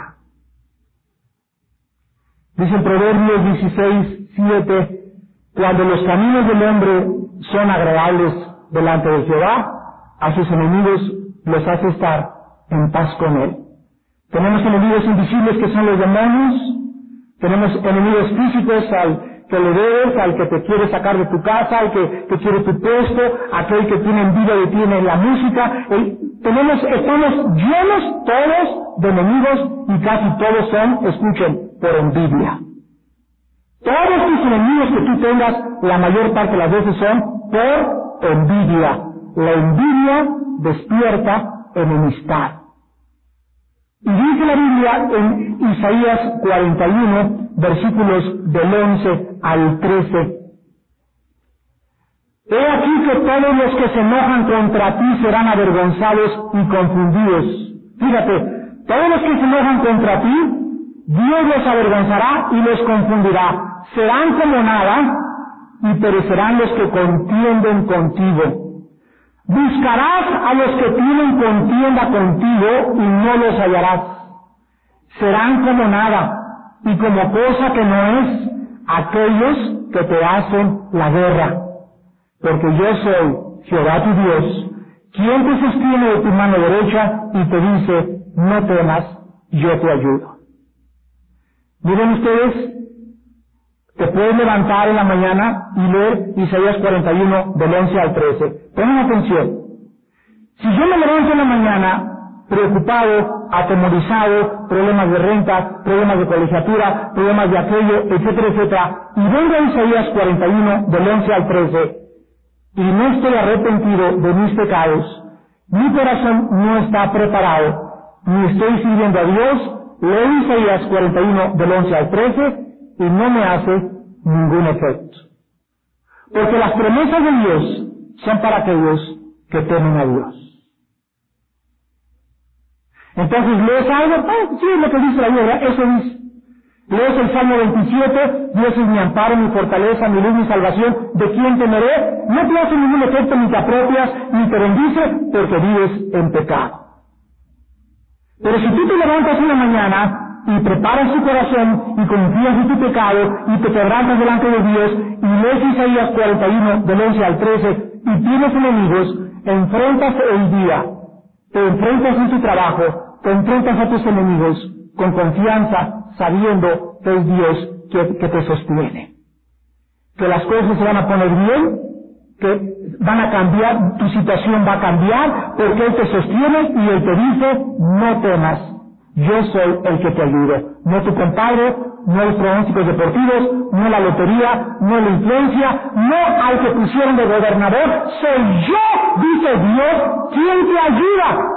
Dice en Proverbios dieciséis siete, cuando los caminos del hombre son agradables delante de Jehová, a sus enemigos los hace estar en paz con Él. Tenemos enemigos invisibles que son los demonios, tenemos enemigos físicos al que le debes, al que te quiere sacar de tu casa, al que, que quiere tu puesto, aquel que tiene envidia de ti en la música. El, tenemos, estamos llenos todos de enemigos y casi todos son, escuchen, por envidia. Todos tus enemigos que tú tengas, la mayor parte de las veces son por envidia. La envidia despierta enemistad. Y dice la Biblia en Isaías cuarenta y uno, versículos del once al trece. He aquí que todos los que se enojan contra ti serán avergonzados y confundidos. Fíjate, todos los que se enojan contra ti, Dios los avergonzará y los confundirá. Serán como nada y perecerán los que contienden contigo. Buscarás a los que tienen contienda contigo y no los hallarás. Serán como nada y como cosa que no es aquellos que te hacen la guerra. Porque yo soy Jehová tu Dios, quien te sostiene de tu mano derecha y te dice, no temas, yo te ayudo. Miren ustedes, te puedes levantar en la mañana y leer Isaías cuarenta y uno del once al trece. Pongan atención. Si yo me levanto en la mañana preocupado, atemorizado, problemas de renta, problemas de colegiatura, problemas de aquello, etcétera, etcétera, y vengo a Isaías cuarenta y uno del once al trece, y no estoy arrepentido de mis pecados, mi corazón no está preparado, ni estoy sirviendo a Dios, leo Isaías cuarenta y uno del once al trece, y no me hace ningún efecto. Porque las promesas de Dios son para aquellos que temen a Dios. Entonces, ¿lees algo? Ah, sí, es lo que dice la Biblia, eso dice. Lees el Salmo veintisiete, Dios es mi amparo, mi fortaleza, mi luz, mi salvación, ¿de quién temeré? No te hace ningún efecto, ni te apropias, ni te bendice, porque vives en pecado. Pero si tú te levantas en la mañana y preparas tu corazón y confías en tu pecado y te quebrantas delante de Dios y lees Isaías cuarenta y uno del once al trece y tienes enemigos, enfrentas el día, te enfrentas en tu trabajo, te enfrentas a tus enemigos con confianza, sabiendo que es Dios que, que te sostiene. Que las cosas se van a poner bien, que van a cambiar, tu situación va a cambiar, porque Él te sostiene y Él te dice, no temas, yo soy el que te ayudo. No tu compadre, no los pronósticos deportivos, no la lotería, no la influencia, no al que pusieron de gobernador, soy yo, dice Dios, quien te ayuda.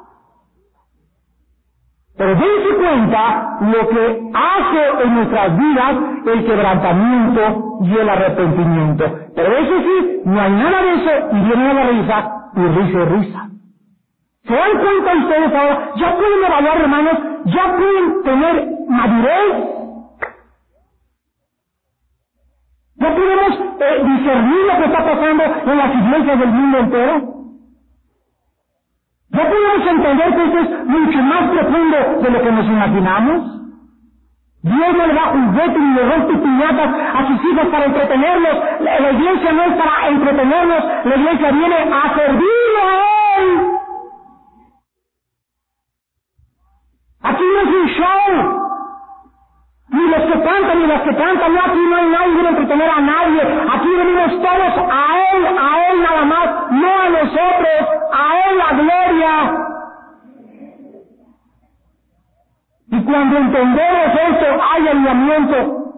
Pero dense cuenta lo que hace en nuestras vidas el quebrantamiento y el arrepentimiento. Pero eso sí, no hay nada de eso y viene la risa y risa y risa. ¿Se dan cuenta ustedes ahora? Ya pueden evaluar, hermanos, ya pueden tener madurez. Ya podemos eh, discernir lo que está pasando en las iglesias del mundo entero? ¿Ya podemos entender que esto es mucho más profundo de lo que nos imaginamos? Dios no le da juguetes ni le rompe piñatas a sus hijos para entretenerlos. La, la iglesia no es para entretenerlos, la iglesia viene a servirle a Él. Aquí no es un show. Ni los que cantan, ni las que cantan, no, aquí no hay nadie que viene a entretener a nadie. Aquí venimos todos a Él, a Él nada más, no a nosotros, a Él la gloria. Y cuando entendemos esto, hay avivamiento.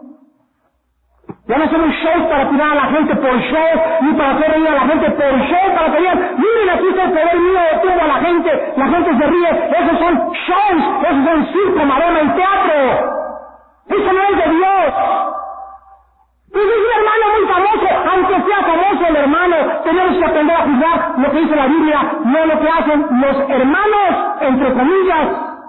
Ya no somos shows para tirar a la gente por show, ni para hacer reír a la gente por show, para que digan, miren, aquí está el poder mío, detuvo a la gente, la gente se ríe. Esos son shows, esos son circo, maroma y teatro. Eso no es de Dios. Pues es un hermano muy famoso, aunque sea famoso el hermano, tenemos que aprender a juzgar lo que dice la Biblia, no lo que hacen los hermanos, entre comillas.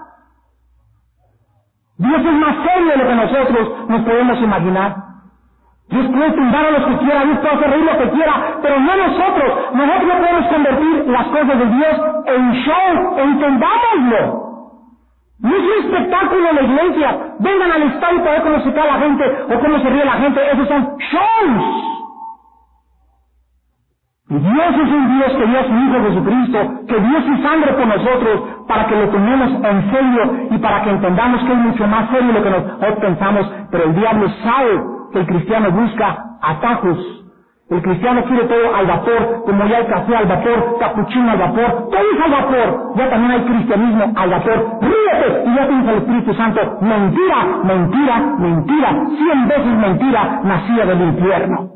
Dios es más serio de lo que nosotros nos podemos imaginar. Dios puede tumbar a los que quiera, Dios puede hacer reír lo que quiera, pero no nosotros. Nosotros no podemos convertir las cosas de Dios en show, entendámoslo. No es un espectáculo en la iglesia. Vengan al estadio para ver cómo se cae la gente o cómo se ríe la gente. Esos son shows. Y Dios es un Dios que dio a su Hijo Jesucristo, que dio su sangre por nosotros, para que lo tomemos en serio y para que entendamos que es mucho más serio de lo que nosotros pensamos. Pero el diablo sabe que el cristiano busca atajos. El cristiano quiere todo al vapor, como ya hay café al vapor, capuchino al vapor, todo es al vapor. Ya también hay cristianismo al vapor. Ríete y ya tienes al Espíritu Santo. Mentira, mentira, mentira. Cien veces mentira nacida del infierno.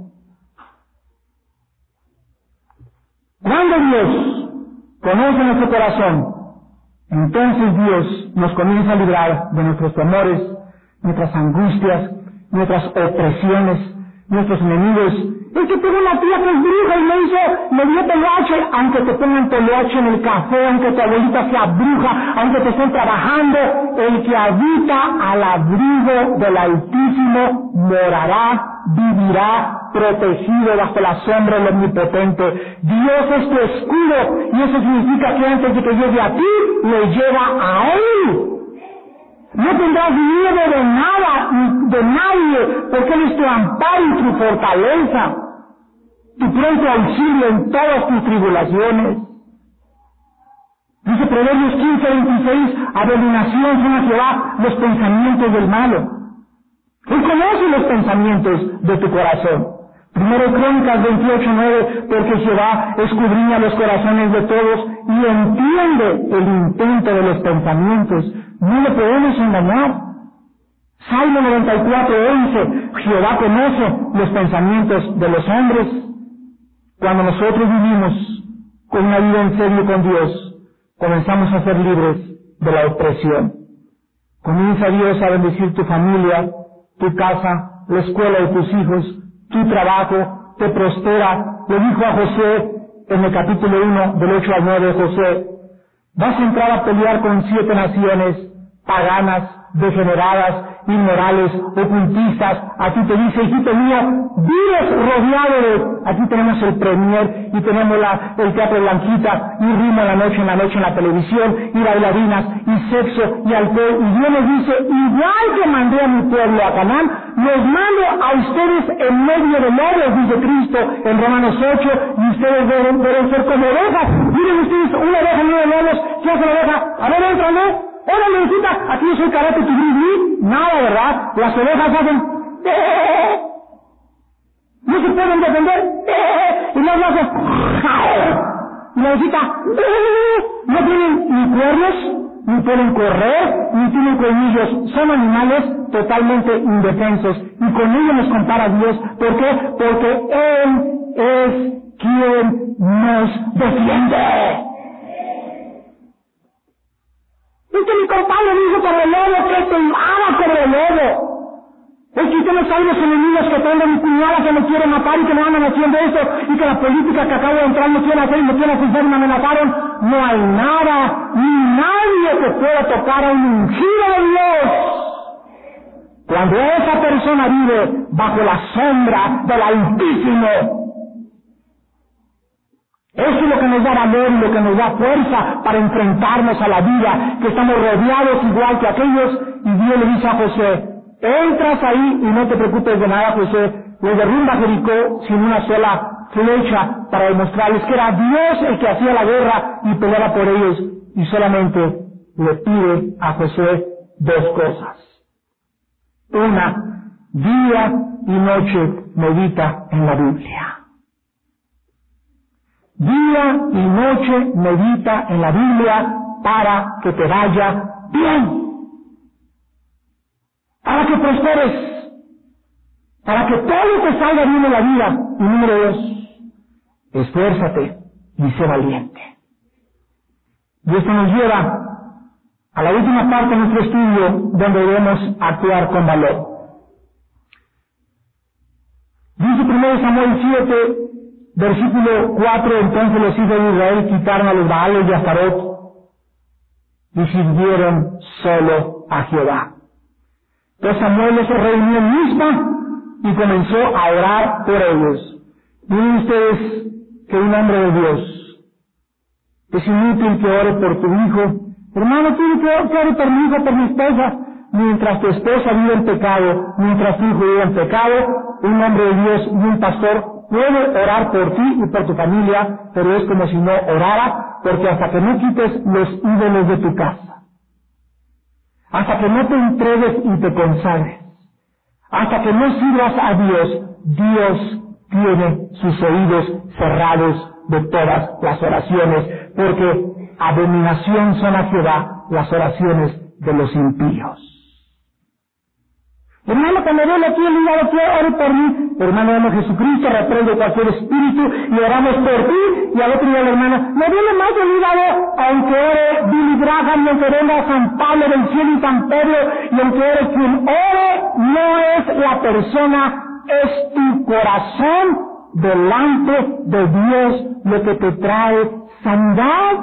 Cuando Dios conoce nuestro corazón, entonces Dios nos comienza a librar de nuestros temores, nuestras angustias, nuestras opresiones, nuestros enemigos. Es que tengo una tía que es bruja y me hizo, me dio toloache, aunque te pongan toloache en el café, aunque tu abuelita sea bruja, aunque te estén trabajando, el que habita al abrigo del Altísimo morará, vivirá, protegido bajo la sombra del Omnipotente. Dios es tu escudo, y eso significa que antes de que llegue a ti, le lleva a Él. No tendrás miedo de nada, ni de nadie, porque Él es tu amparo y tu fortaleza, tu pronto auxilio en todas tus tribulaciones. Dice Proverbios quince, veintiséis, abominación son a Jehová los pensamientos del malo. Él conoce los pensamientos de tu corazón. Primero Crónicas veintiocho, nueve, porque Jehová escudriña los corazones de todos y entiende el intento de los pensamientos. No le podemos engañar. Salmo noventa y cuatro, once, Jehová conoce los pensamientos de los hombres. Cuando nosotros vivimos con una vida en serio con Dios, comenzamos a ser libres de la opresión. Comienza Dios a bendecir tu familia, tu casa, la escuela de tus hijos, tu trabajo, te prospera. Le dijo a Josué en el capítulo uno, del ocho al nueve, Josué, vas a entrar a pelear con siete naciones paganas, degeneradas, inmorales, ocultistas. Aquí te dice, hijito mío, vives rodeado de... Aquí tenemos el Premier y tenemos la, el Teatro Blanquita y ritmo en la noche, en la noche en la televisión y bailarinas y sexo y alcohol. Y Dios nos dice, igual que mandé a mi pueblo a Canaán, los mando a ustedes en medio de lobos, dice Cristo en Romanos ocho, y ustedes deben, deben ser como ovejas. Miren ustedes, una oveja en medio de lobos, ¿qué hace la oveja? A ver, entra, ¿no? Hola, necesita, aquí yo soy karate, tu gris, nada, ¿verdad? Las ovejas hacen, ¡eh! No se pueden defender, ¡eh! Y no lo hacen, y necesita, ¡eh! No tienen ni cuernos, ni pueden correr, ni tienen colmillos, son animales totalmente indefensos, y con ellos nos compara Dios. ¿Por qué? Porque Él es quien nos defiende. Es que mi compadre dijo por el lobo que te haga por el lobo. Es que usted no sabe los enemigos que tengo, mi cuñada que me quiere matar y que me andan haciendo esto, y que la política que acabo de entrar me quiere hacer y me quiere hacer y me amenazaron. No hay nada, ni nadie que pueda tocar a un ungido de Dios. Cuando esa persona vive bajo la sombra del Altísimo, eso es lo que nos da valor y lo que nos da fuerza para enfrentarnos a la vida, que estamos rodeados igual que aquellos, y Dios le dice a Josué, entras ahí y no te preocupes de nada, Josué, le derrumba Jericó sin una sola flecha para demostrarles que era Dios el que hacía la guerra y peleaba por ellos, y solamente le pide a Josué dos cosas. Una, día y noche medita en la Biblia. Día y noche medita en la Biblia para que te vaya bien, para que prosperes, para que todo te salga bien en la vida. Y número dos, esfuérzate y sé valiente. Y esto nos lleva a la última parte de nuestro estudio, donde debemos actuar con valor. Dice primero Samuel siete, versículo cuatro, entonces los hijos de Israel quitaron a los Baales y a Astarot y sirvieron solo a Jehová. Entonces Samuel los reunió en Mispa y comenzó a orar por ellos. Miren ustedes que un hombre de Dios es inútil que ore por tu hijo. Hermano, tiene que orar por mi hijo, por mi esposa. Mientras tu esposa vive en pecado, mientras tu hijo vive en pecado, un hombre de Dios y un pastor puede orar por ti y por tu familia, pero es como si no orara, porque hasta que no quites los ídolos de tu casa, hasta que no te entregues y te consagres, hasta que no sirvas a Dios, Dios tiene sus oídos cerrados de todas las oraciones, porque abominación son a Jehová las oraciones de los impíos. Hermano, cuando veo aquí el hígado, quiero orar por mí. Hermano, hermano Jesucristo, reprende cualquier espíritu y oramos por ti. Y al otro día el hermano, me duele más el hígado, aunque ore Billy Graham, y aunque venga San Pablo del cielo y San Pedro, y aunque ore quien ore, no es la persona, es tu corazón delante de Dios lo que te trae sanidad.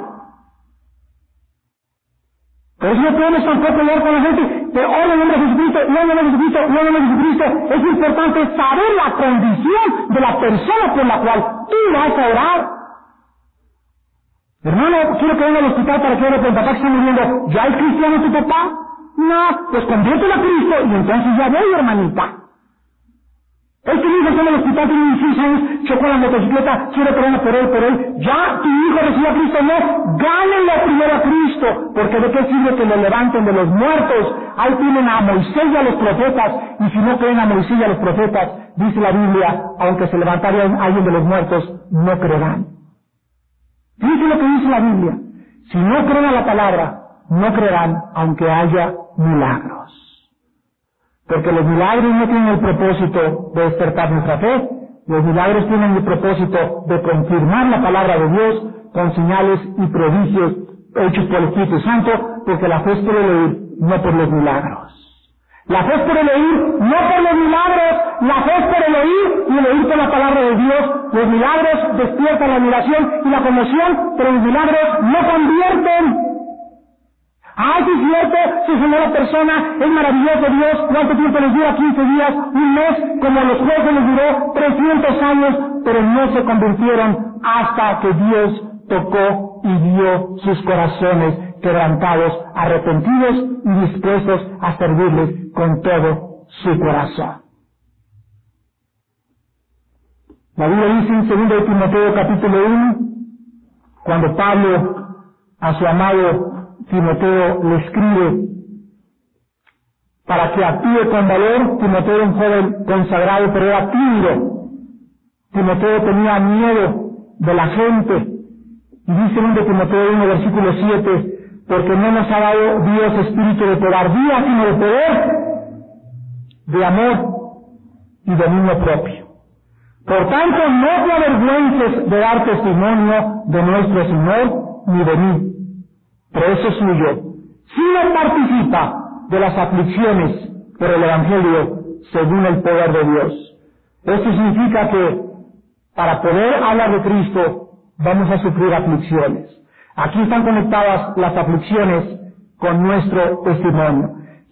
Por eso no podemos tampoco hablar con la gente, pero ora en nombre de Jesucristo, no en nombre de Jesucristo, no en nombre de Jesucristo. Es importante saber la condición de la persona por la cual tú vas a orar. Hermano, quiero que venga al hospital para que ore por el papá que está muriendo. ¿Ya es cristiano tu papá? No, pues conviértelo a Cristo y entonces ya voy, hermanita. Este hijo está en el hospital, tiene dieciséis años, chocó la motocicleta, quiere que por él, por él. Ya tu hijo recibe a Cristo, no, gánenlo primero a Cristo, porque de qué sirve que lo levanten de los muertos. Ahí tienen a Moisés y a los profetas, y si no creen a Moisés y a los profetas, dice la Biblia, aunque se levantara alguien de los muertos, no creerán. Dice lo que dice la Biblia, si no creen a la palabra, no creerán, aunque haya milagros. Porque los milagros no tienen el propósito de despertar nuestra fe, los milagros tienen el propósito de confirmar la palabra de Dios con señales y prodigios hechos por el Espíritu Santo, porque la fe es por el oír, no por los milagros. La fe es por el oír, no por los milagros, la fe es por el oír y el oír por la palabra de Dios. Los milagros despiertan la admiración y la conmoción, pero los milagros no convierten. ¡Ay, sí es cierto! Se sanó la persona, es maravilloso Dios. ¿Cuánto tiempo les dura? quince días, un mes, como a los jueces les duró trescientos años, pero no se convirtieron hasta que Dios tocó y vio sus corazones quebrantados, arrepentidos y dispuestos a servirles con todo su corazón. La Biblia dice en segundo de Timoteo capítulo uno, cuando Pablo a su amado Timoteo le escribe para que actúe con valor. Timoteo era un joven consagrado, pero era tímido. Timoteo tenía miedo de la gente. Y dice en Timoteo uno, versículo siete, porque no nos ha dado Dios espíritu de cobardía, sino de poder, de amor y dominio propio. Por tanto, no te avergüences de dar testimonio de nuestro Señor, ni de mí, preso suyo, si no participa de las aflicciones por el Evangelio según el poder de Dios. Esto significa que para poder hablar de Cristo vamos a sufrir aflicciones. Aquí están conectadas las aflicciones con nuestro testimonio.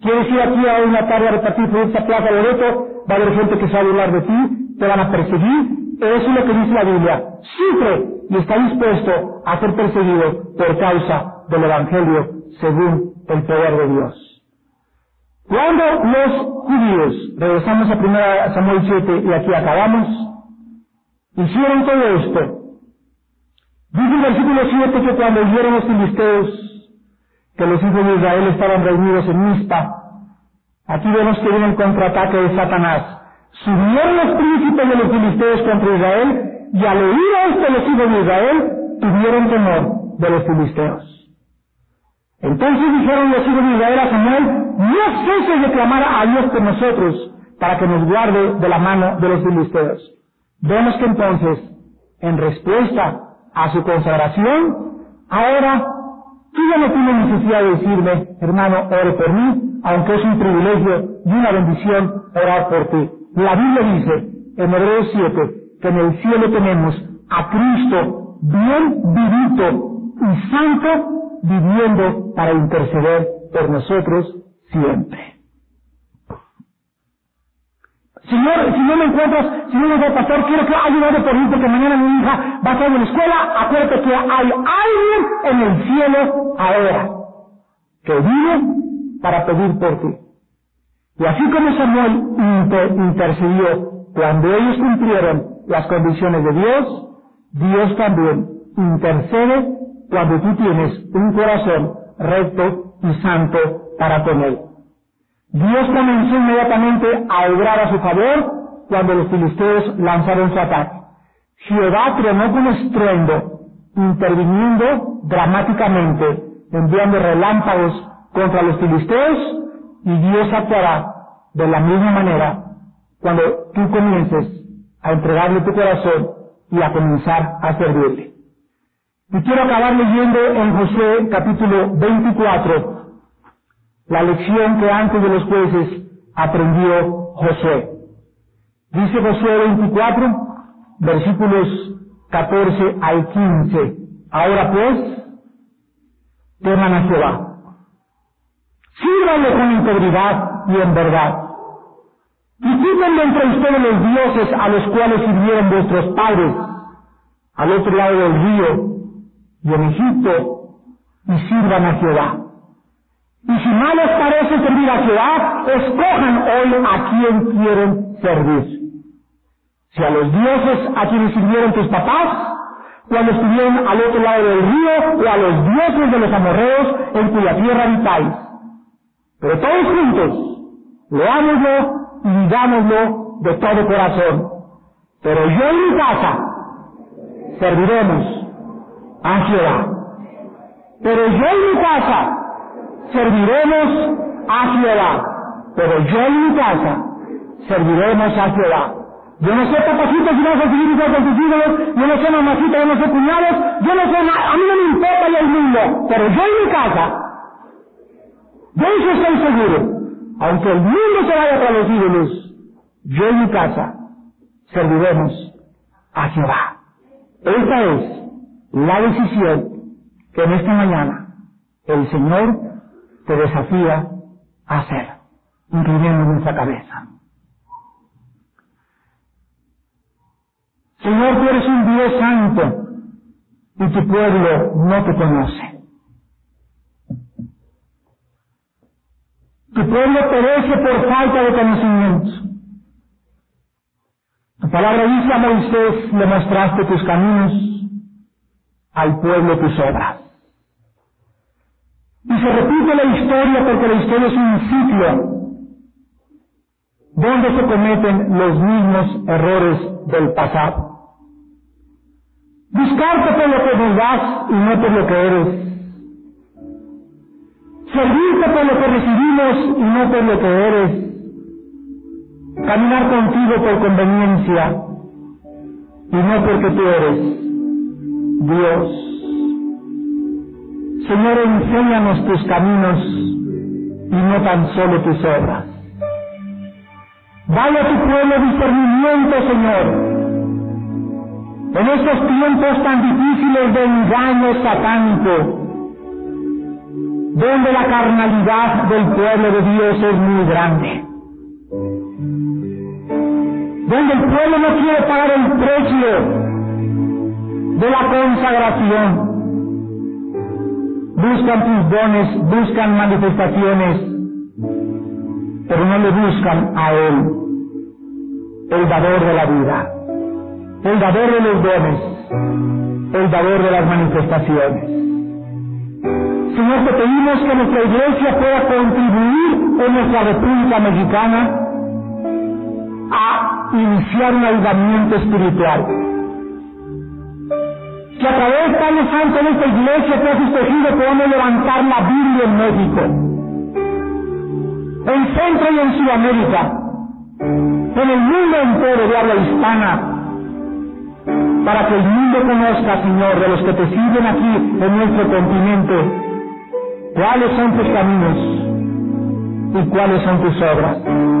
¿Quieres ir aquí a una tarde a repartir productos a Plaza Loreto? Va a haber gente que se va a burlar de ti, te van a perseguir. Eso es lo que dice la Biblia. Sufre y está dispuesto a ser perseguido por causa del Evangelio según el poder de Dios. Cuando los judíos, regresamos a primera Samuel siete y aquí acabamos, hicieron todo esto, dice el versículo siete que cuando oyeron los filisteos que los hijos de Israel estaban reunidos en Mizpa, aquí vemos que viene el contraataque de Satanás. Subieron los príncipes de los filisteos contra Israel, y al oír esto los hijos de Israel, tuvieron temor de los filisteos. Entonces dijeron los hijos de Israel a Samuel: no ceses de clamar a Dios por nosotros, para que nos guarde de la mano de los filisteos. Vemos que entonces, en respuesta a su consagración, ahora tú ya no tienes necesidad de decirme: hermano, ore por mí, aunque es un privilegio y una bendición orar por ti. La Biblia dice, en Hebreos siete, que en el cielo tenemos a Cristo bien vivito y santo, viviendo para interceder por nosotros siempre. Señor, si no me encuentras, si no me va a pasar, quiero que ayude por mí, porque mañana mi hija va a estar en la escuela. Acuérdate que hay alguien en el cielo ahora que vive para pedir por ti. Y así como Samuel inter intercedió cuando ellos cumplieron las condiciones de Dios, Dios también intercede cuando tú tienes un corazón recto y santo para con Él. Dios comenzó inmediatamente a obrar a su favor cuando los filisteos lanzaron su ataque. Jehová tronó con estruendo, interviniendo dramáticamente, enviando relámpagos contra los filisteos, y Dios actuará de la misma manera cuando tú comiences a entregarle tu corazón y a comenzar a servirle. Y quiero acabar leyendo en Josué capítulo veinticuatro la lección que antes de los jueces aprendió Josué. Dice Josué veinticuatro, versículos catorce al quince. Ahora pues, teman a Jehová. Sírvanle con integridad y en verdad. Y quiten de entre ustedes los dioses a los cuales sirvieron vuestros padres, al otro lado del río y en Egipto, y sirvan a Jehová. Y si mal les parece servir a Jehová, escojan hoy a quien quieren servir. Si a los dioses a quienes sirvieron tus papás, cuando estuvieron al otro lado del río, o a los dioses de los amorreos en cuya tierra habitáis. Pero todos juntos, leámoslo y digámoslo de todo corazón. Pero yo y mi casa serviremos a Jehová. Pero yo y mi casa serviremos a Jehová. Pero yo y mi casa serviremos a Jehová. Yo no sé, papacito, si vas a seguir igual con tus ídolos. Yo no sé, mamacita, yo no sé, cuñados. Yo no sé, a mí no me importa ya el mundo. Pero yo y mi casa, de eso estoy seguro. Aunque el mundo se vaya para los ídolos, yo y mi casa serviremos a Jehová. Esta es la decisión que en esta mañana el Señor te desafía a hacer. Inclinemos nuestra cabeza. Señor, tú eres un Dios santo y tu pueblo no te conoce. Tu pueblo perece por falta de conocimiento. Tu palabra dice: a Moisés le mostraste tus caminos, al pueblo tus obras. Y se repite la historia porque la historia es un ciclo donde se cometen los mismos errores del pasado. Buscarte por lo que nos das y no por lo que eres. Servirte por lo que recibimos y no por lo que eres. Caminar contigo por conveniencia y no porque tú eres Dios. Señor, enséñanos tus caminos y no tan solo tus obras. Dale a tu pueblo discernimiento, Señor, en estos tiempos tan difíciles de engaño satánico. donde la carnalidad del pueblo de Dios es muy grande, donde el pueblo no quiere pagar el precio de la consagración. Buscan tus dones, buscan manifestaciones, pero no le buscan a Él, el dador de la vida, el dador de los dones, el dador de las manifestaciones. Señor, te pedimos que nuestra iglesia pueda contribuir en nuestra República Mexicana a iniciar un avivamiento espiritual. Que a través de Padre Santo de esta iglesia que has escogido podamos levantar la Biblia en México, en Centro y en Sudamérica, en el mundo entero de habla hispana, para que el mundo conozca, Señor, de los que te siguen aquí en nuestro continente, cuáles son tus caminos y cuáles son tus obras.